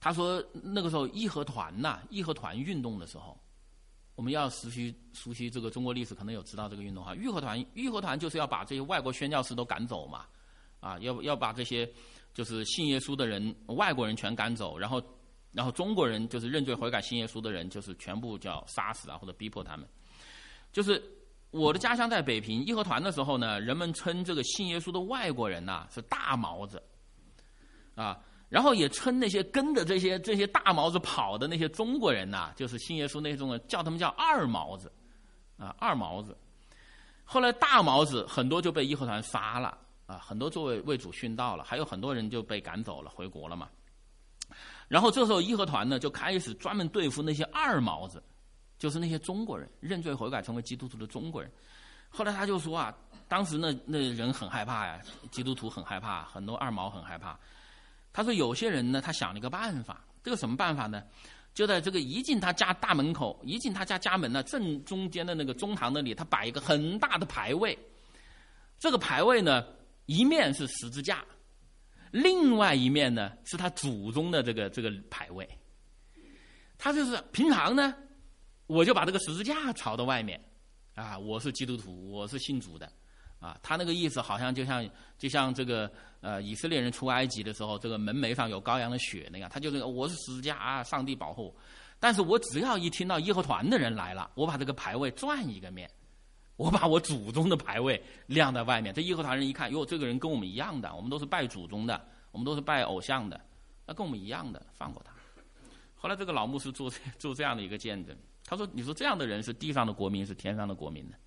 他说那个时候义和团呐、啊，义和团运动的时候，我们要熟悉熟悉这个中国历史，可能有知道这个运动哈。义和团，义和团就是要把这些外国宣教士都赶走嘛，啊，要要把这些就是信耶稣的人，外国人全赶走，然后然后中国人就是认罪悔改信耶稣的人，就是全部叫杀死啊，或者逼迫他们。就是我的家乡在北平，义和团的时候呢，人们称这个信耶稣的外国人呐、啊、是大毛子，啊。然后也称那些跟着这些这些大毛子跑的那些中国人呐、啊，就是信耶稣那种人，叫他们叫二毛子，啊，二毛子。后来大毛子很多就被义和团杀了，啊，很多作为为主殉道了，还有很多人就被赶走了，回国了嘛。然后这时候义和团呢就开始专门对付那些二毛子，就是那些中国人认罪悔改成为基督徒的中国人。后来他就说啊，当时那那人很害怕呀，基督徒很害怕，很多二毛很害怕。他说有些人呢，他想了一个办法，这个什么办法呢？就在这个一进他家大门口，一进他家家门呢，正中间的那个中堂那里，他摆一个很大的牌位。这个牌位呢，一面是十字架，另外一面呢是他祖宗的这个这个牌位。他就是平常呢，我就把这个十字架朝到外面，啊，我是基督徒，我是信主的。啊，他那个意思好像就像就像这个呃以色列人出埃及的时候，这个门楣上有羔羊的血那样，他就是我是十字架啊，上帝保护。但是我只要一听到义和团的人来了，我把这个牌位转一个面，我把我祖宗的牌位晾在外面。这义和团人一看，哟，这个人跟我们一样的，我们都是拜祖宗的，我们都是拜偶像的，那跟我们一样的，放过他。后来这个老牧师做做这样的一个见证，他说：“你说这样的人是地上的国民，是天上的国民呢？”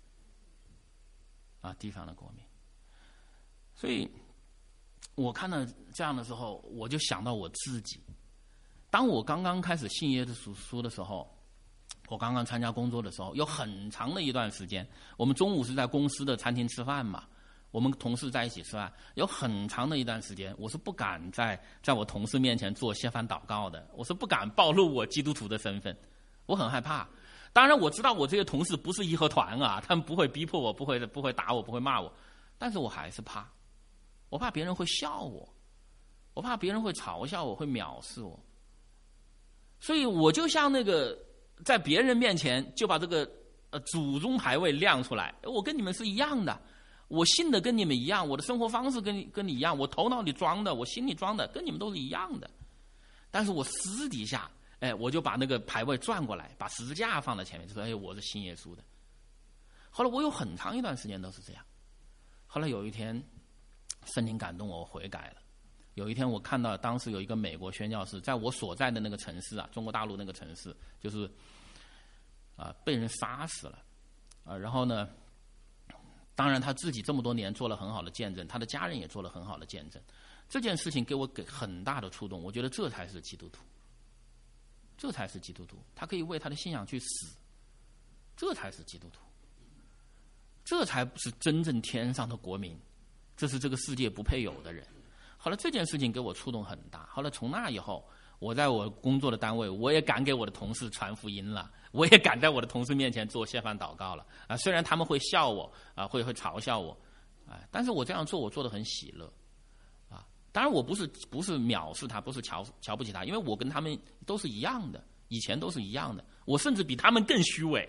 啊，地上的国民。所以我看到这样的时候，我就想到我自己。当我刚刚开始信耶稣的时候，我刚刚参加工作的时候，有很长的一段时间，我们中午是在公司的餐厅吃饭嘛，我们同事在一起吃饭，有很长的一段时间，我是不敢在在我同事面前做谢饭祷告的，我是不敢暴露我基督徒的身份，我很害怕。当然我知道我这些同事不是义和团啊，他们不会逼迫我，不会不会打我，不会骂我，但是我还是怕，我怕别人会笑我，我怕别人会嘲笑我，会藐视我。所以我就像那个在别人面前就把这个呃祖宗牌位亮出来，我跟你们是一样的，我信的跟你们一样，我的生活方式跟你跟你一样，我头脑里装的，我心里装的跟你们都是一样的。但是我私底下哎，我就把那个牌位转过来，把十字架放在前面，就说：“哎，我是信耶稣的。”后来我有很长一段时间都是这样。后来有一天，圣灵感动我，我悔改了。有一天，我看到当时有一个美国宣教士，在我所在的那个城市啊，中国大陆那个城市，就是啊、呃、被人杀死了啊、呃。然后呢，当然他自己这么多年做了很好的见证，他的家人也做了很好的见证。这件事情给我给很大的触动，我觉得这才是基督徒。这才是基督徒，他可以为他的信仰去死，这才是基督徒，这才是真正天上的国民，这是这个世界不配有的人。后来这件事情给我触动很大，后来从那以后，我在我工作的单位，我也敢给我的同事传福音了，我也敢在我的同事面前做谢饭祷告了啊！虽然他们会笑我啊，会会嘲笑我，啊，但是我这样做，我做得很喜乐。当然我不是不是藐视他，不是瞧瞧不起他，因为我跟他们都是一样的，以前都是一样的，我甚至比他们更虚伪。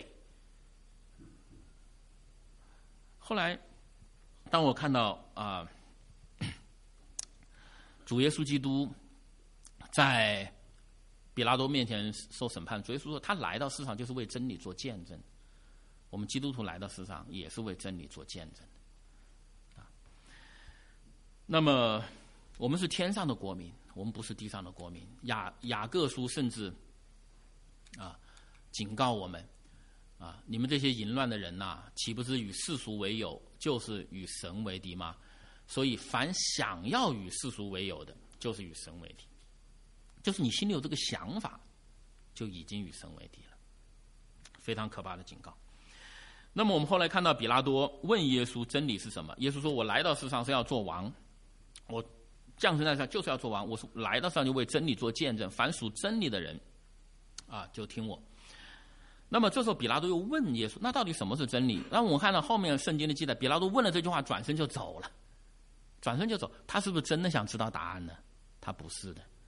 后来当我看到啊、呃、主耶稣基督在比拉多面前受审判，主耶稣说他来到世上就是为真理做见证，我们基督徒来到世上也是为真理做见证啊。那么我们是天上的国民，我们不是地上的国民。雅雅各书甚至啊警告我们啊，你们这些淫乱的人呐、啊，岂不是与世俗为友，就是与神为敌吗？所以凡想要与世俗为友的，就是与神为敌。就是你心里有这个想法，就已经与神为敌了。非常可怕的警告。那么我们后来看到比拉多问耶稣真理是什么，耶稣说：“我来到世上是要做王，我降生在世上就是要做王，我是来到世上就为真理做见证，凡属真理的人啊，就听我。”那么这时候比拉多又问耶稣：“那到底什么是真理？”那我们看到后面圣经的记载，比拉多问了这句话，转身就走了，转身就走。他是不是真的想知道答案呢？他不是的。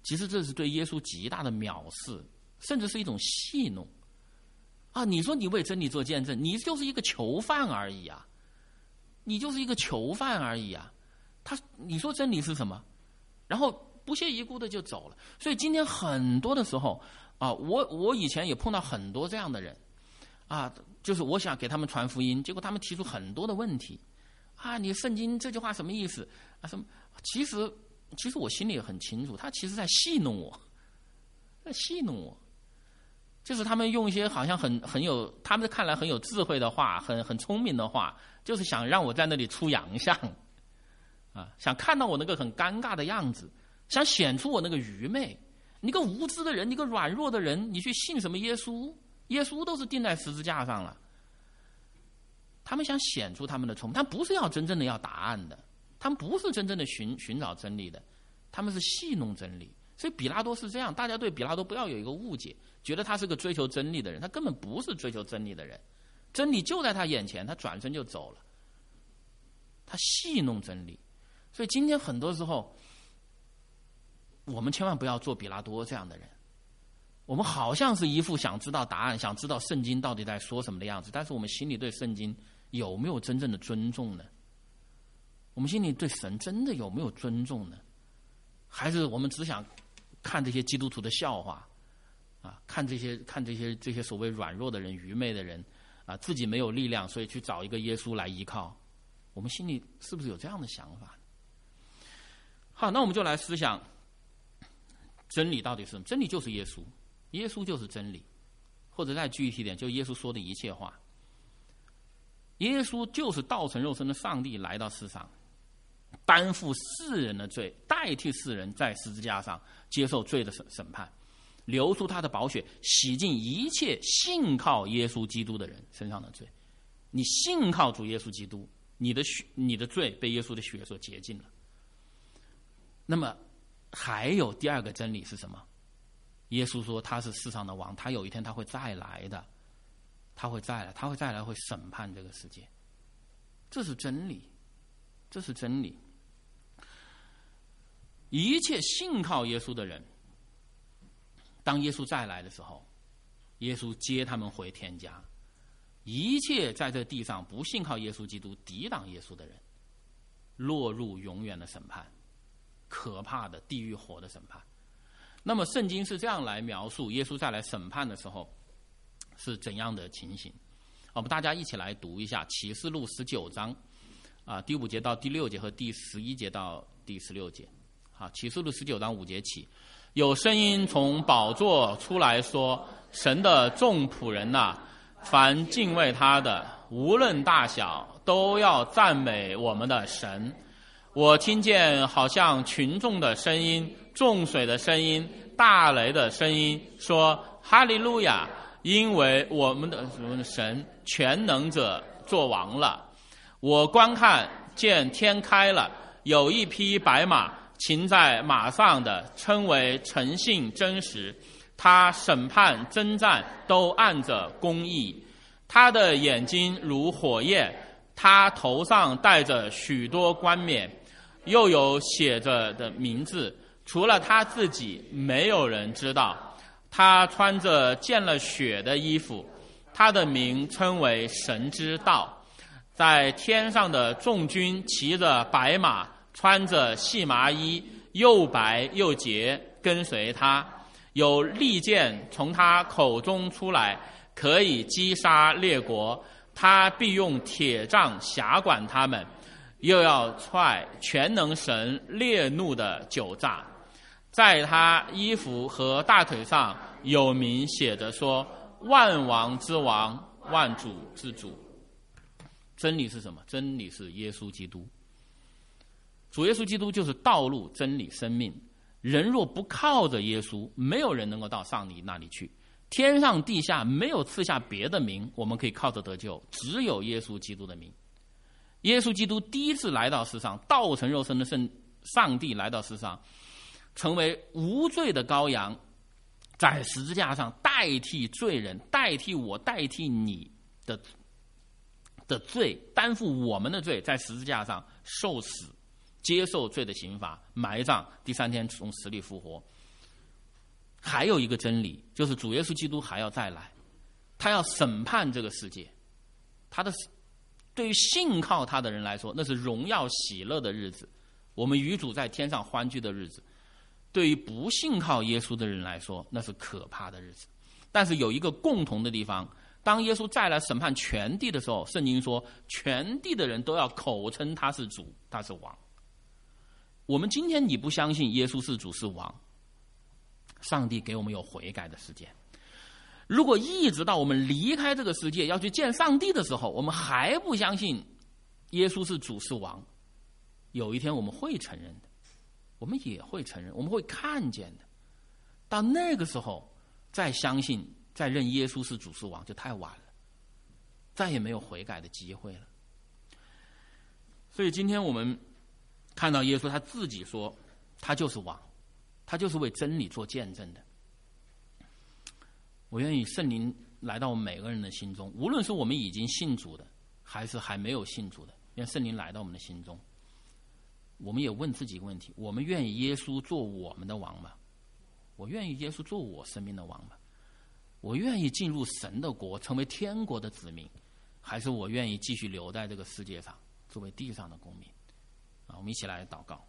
其实这是对耶稣极大的藐视，甚至是一种戏弄啊！你说你为真理做见证，你就是一个囚犯而已啊！你就是一个囚犯而已啊！他，你说真理是什么？然后不屑一顾的就走了。所以今天很多的时候啊，我我以前也碰到很多这样的人啊，就是我想给他们传福音，结果他们提出很多的问题啊，你圣经这句话什么意思啊？什么？其实其实我心里也很清楚，他其实在戏弄我，在戏弄我。就是他们用一些好像很很有，他们看来很有智慧的话，很很聪明的话，就是想让我在那里出洋相，啊，想看到我那个很尴尬的样子，想显出我那个愚昧。你个无知的人，你个软弱的人，你去信什么耶稣？耶稣都是钉在十字架上了。他们想显出他们的聪明，他不是要真正的要答案的，他们不是真正的寻寻找真理的，他们是戏弄真理。所以比拉多是这样，大家对比拉多不要有一个误解，觉得他是个追求真理的人，他根本不是追求真理的人，真理就在他眼前，他转身就走了，他戏弄真理。所以今天很多时候，我们千万不要做比拉多这样的人，我们好像是一副想知道答案，想知道圣经到底在说什么的样子，但是我们心里对圣经有没有真正的尊重呢？我们心里对神真的有没有尊重呢？还是我们只想看这些基督徒的笑话啊，看这些看这些这些所谓软弱的人、愚昧的人啊，自己没有力量，所以去找一个耶稣来依靠。我们心里是不是有这样的想法？好，那我们就来思想真理到底是什么？真理就是耶稣，耶稣就是真理，或者再具体一点，就耶稣说的一切话。耶稣就是道成肉身的上帝来到世上，担负世人的罪，代替世人在十字架上接受罪的审审判，流出他的宝血，洗净一切信靠耶稣基督的人身上的罪。你信靠主耶稣基督，你的血你的罪被耶稣的血所洁净了。那么还有第二个真理是什么？耶稣说他是世上的王，他有一天他会再来的，他会再来，他会再来会审判这个世界。这是真理，这是真理。一切信靠耶稣的人，当耶稣再来的时候，耶稣接他们回天家。一切在这地上不信靠耶稣基督、抵挡耶稣的人，落入永远的审判，可怕的地狱火的审判。那么圣经是这样来描述耶稣再来审判的时候是怎样的情形？我们大家一起来读一下启示录十九章啊，第五节到第六节和第十一节到第十六节。好，启示录十九章五节起，有声音从宝座出来说：神的众仆人呐、啊，凡敬畏他的，无论大小，都要赞美我们的神。我听见好像群众的声音、众水的声音、大雷的声音，说：哈利路亚！因为我们的神全能者作王了。我观看见天开了，有一匹白马，骑在马上的称为诚信真实，他审判征战都按着公义。他的眼睛如火焰，他头上戴着许多冠冕，又有写着的名字，除了他自己没有人知道。他穿着见了血的衣服，他的名称为神之道。在天上的众军骑着白马，穿着细麻衣，又白又洁，跟随他。有利剑从他口中出来，可以击杀列国。他必用铁杖辖管他们，又要踹全能神烈怒的酒榨。在他衣服和大腿上有名写着说：万王之王，万主之主。真理是什么？真理是耶稣基督。主耶稣基督就是道路、真理、生命。人若不靠着耶稣，没有人能够到上帝那里去。天上地下没有赐下别的名，我们可以靠着得救，只有耶稣基督的名。耶稣基督第一次来到世上，道成肉身的圣上帝来到世上，成为无罪的羔羊，在十字架上代替罪人，代替我，代替你的的罪，担负我们的罪，在十字架上受死，接受罪的刑罚，埋葬，第三天从死里复活。 还有一个真理，就是主耶稣基督还要再来，他要审判这个世界。他的对于信靠他的人来说，那是荣耀喜乐的日子，我们与主在天上欢聚的日子。对于不信靠耶稣的人来说，那是可怕的日子。但是有一个共同的地方，当耶稣再来审判全地的时候，圣经说全地的人都要口称他是主，他是王。我们今天你不相信耶稣是主是王，上帝给我们有悔改的时间。如果一直到我们离开这个世界要去见上帝的时候，我们还不相信耶稣是主是王，有一天我们会承认的，我们也会承认，我们会看见的。到那个时候再相信再认耶稣是主是王就太晚了，再也没有悔改的机会了。所以今天我们看到耶稣他自己说他就是王，他就是为真理做见证的。我愿意圣灵来到我们每个人的心中，无论是我们已经信主的还是还没有信主的，愿圣灵来到我们的心中。我们也问自己一个问题，我们愿意耶稣做我们的王吗？我愿意耶稣做我生命的王吗？我愿意进入神的国，成为天国的子民，还是我愿意继续留在这个世界上作为地上的公民？啊，我们一起来祷告。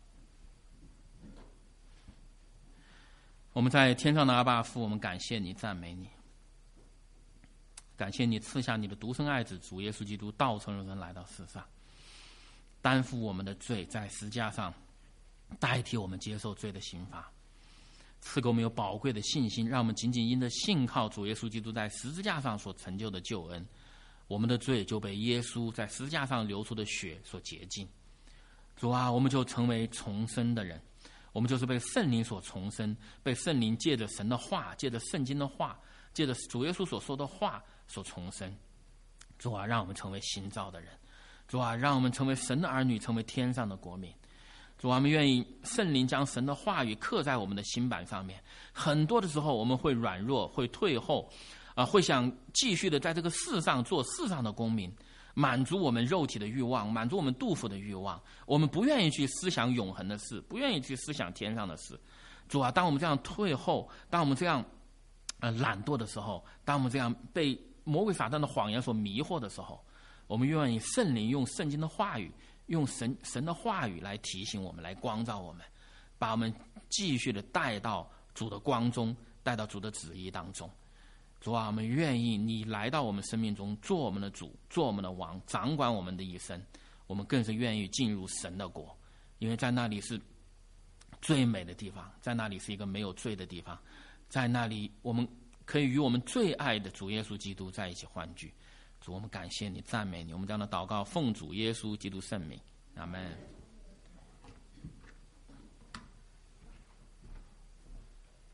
我们在天上的阿爸父，我们感谢你，赞美你，感谢你赐下你的独生爱子主耶稣基督，道成肉身来到世上，担负我们的罪，在十字架上代替我们接受罪的刑罚，赐给我们有宝贵的信心，让我们仅仅因着信靠主耶稣基督在十字架上所成就的救恩，我们的罪就被耶稣在十字架上流出的血所洁净。主啊，我们就成为重生的人，我们就是被圣灵所重生，被圣灵借着神的话，借着圣经的话，借着主耶稣所说的话所重生。主啊，让我们成为新造的人，主啊，让我们成为神的儿女，成为天上的国民。主啊，我们愿意圣灵将神的话语刻在我们的心板上面。很多的时候我们会软弱，会退后，啊、呃，会想继续的在这个世上做世上的公民，满足我们肉体的欲望，满足我们肚腹的欲望。我们不愿意去思想永恒的事，不愿意去思想天上的事。主啊，当我们这样退后，当我们这样呃懒惰的时候，当我们这样被魔鬼撒旦的谎言所迷惑的时候，我们愿意圣灵用圣经的话语，用神神的话语来提醒我们，来光照我们，把我们继续的带到主的光中，带到主的旨意当中。主啊，我们愿意你来到我们生命中，做我们的主，做我们的王，掌管我们的一生。我们更是愿意进入神的国，因为在那里是最美的地方，在那里是一个没有罪的地方，在那里我们可以与我们最爱的主耶稣基督在一起欢聚。主，我们感谢你，赞美你，我们这样的祷告奉主耶稣基督圣名，阿们。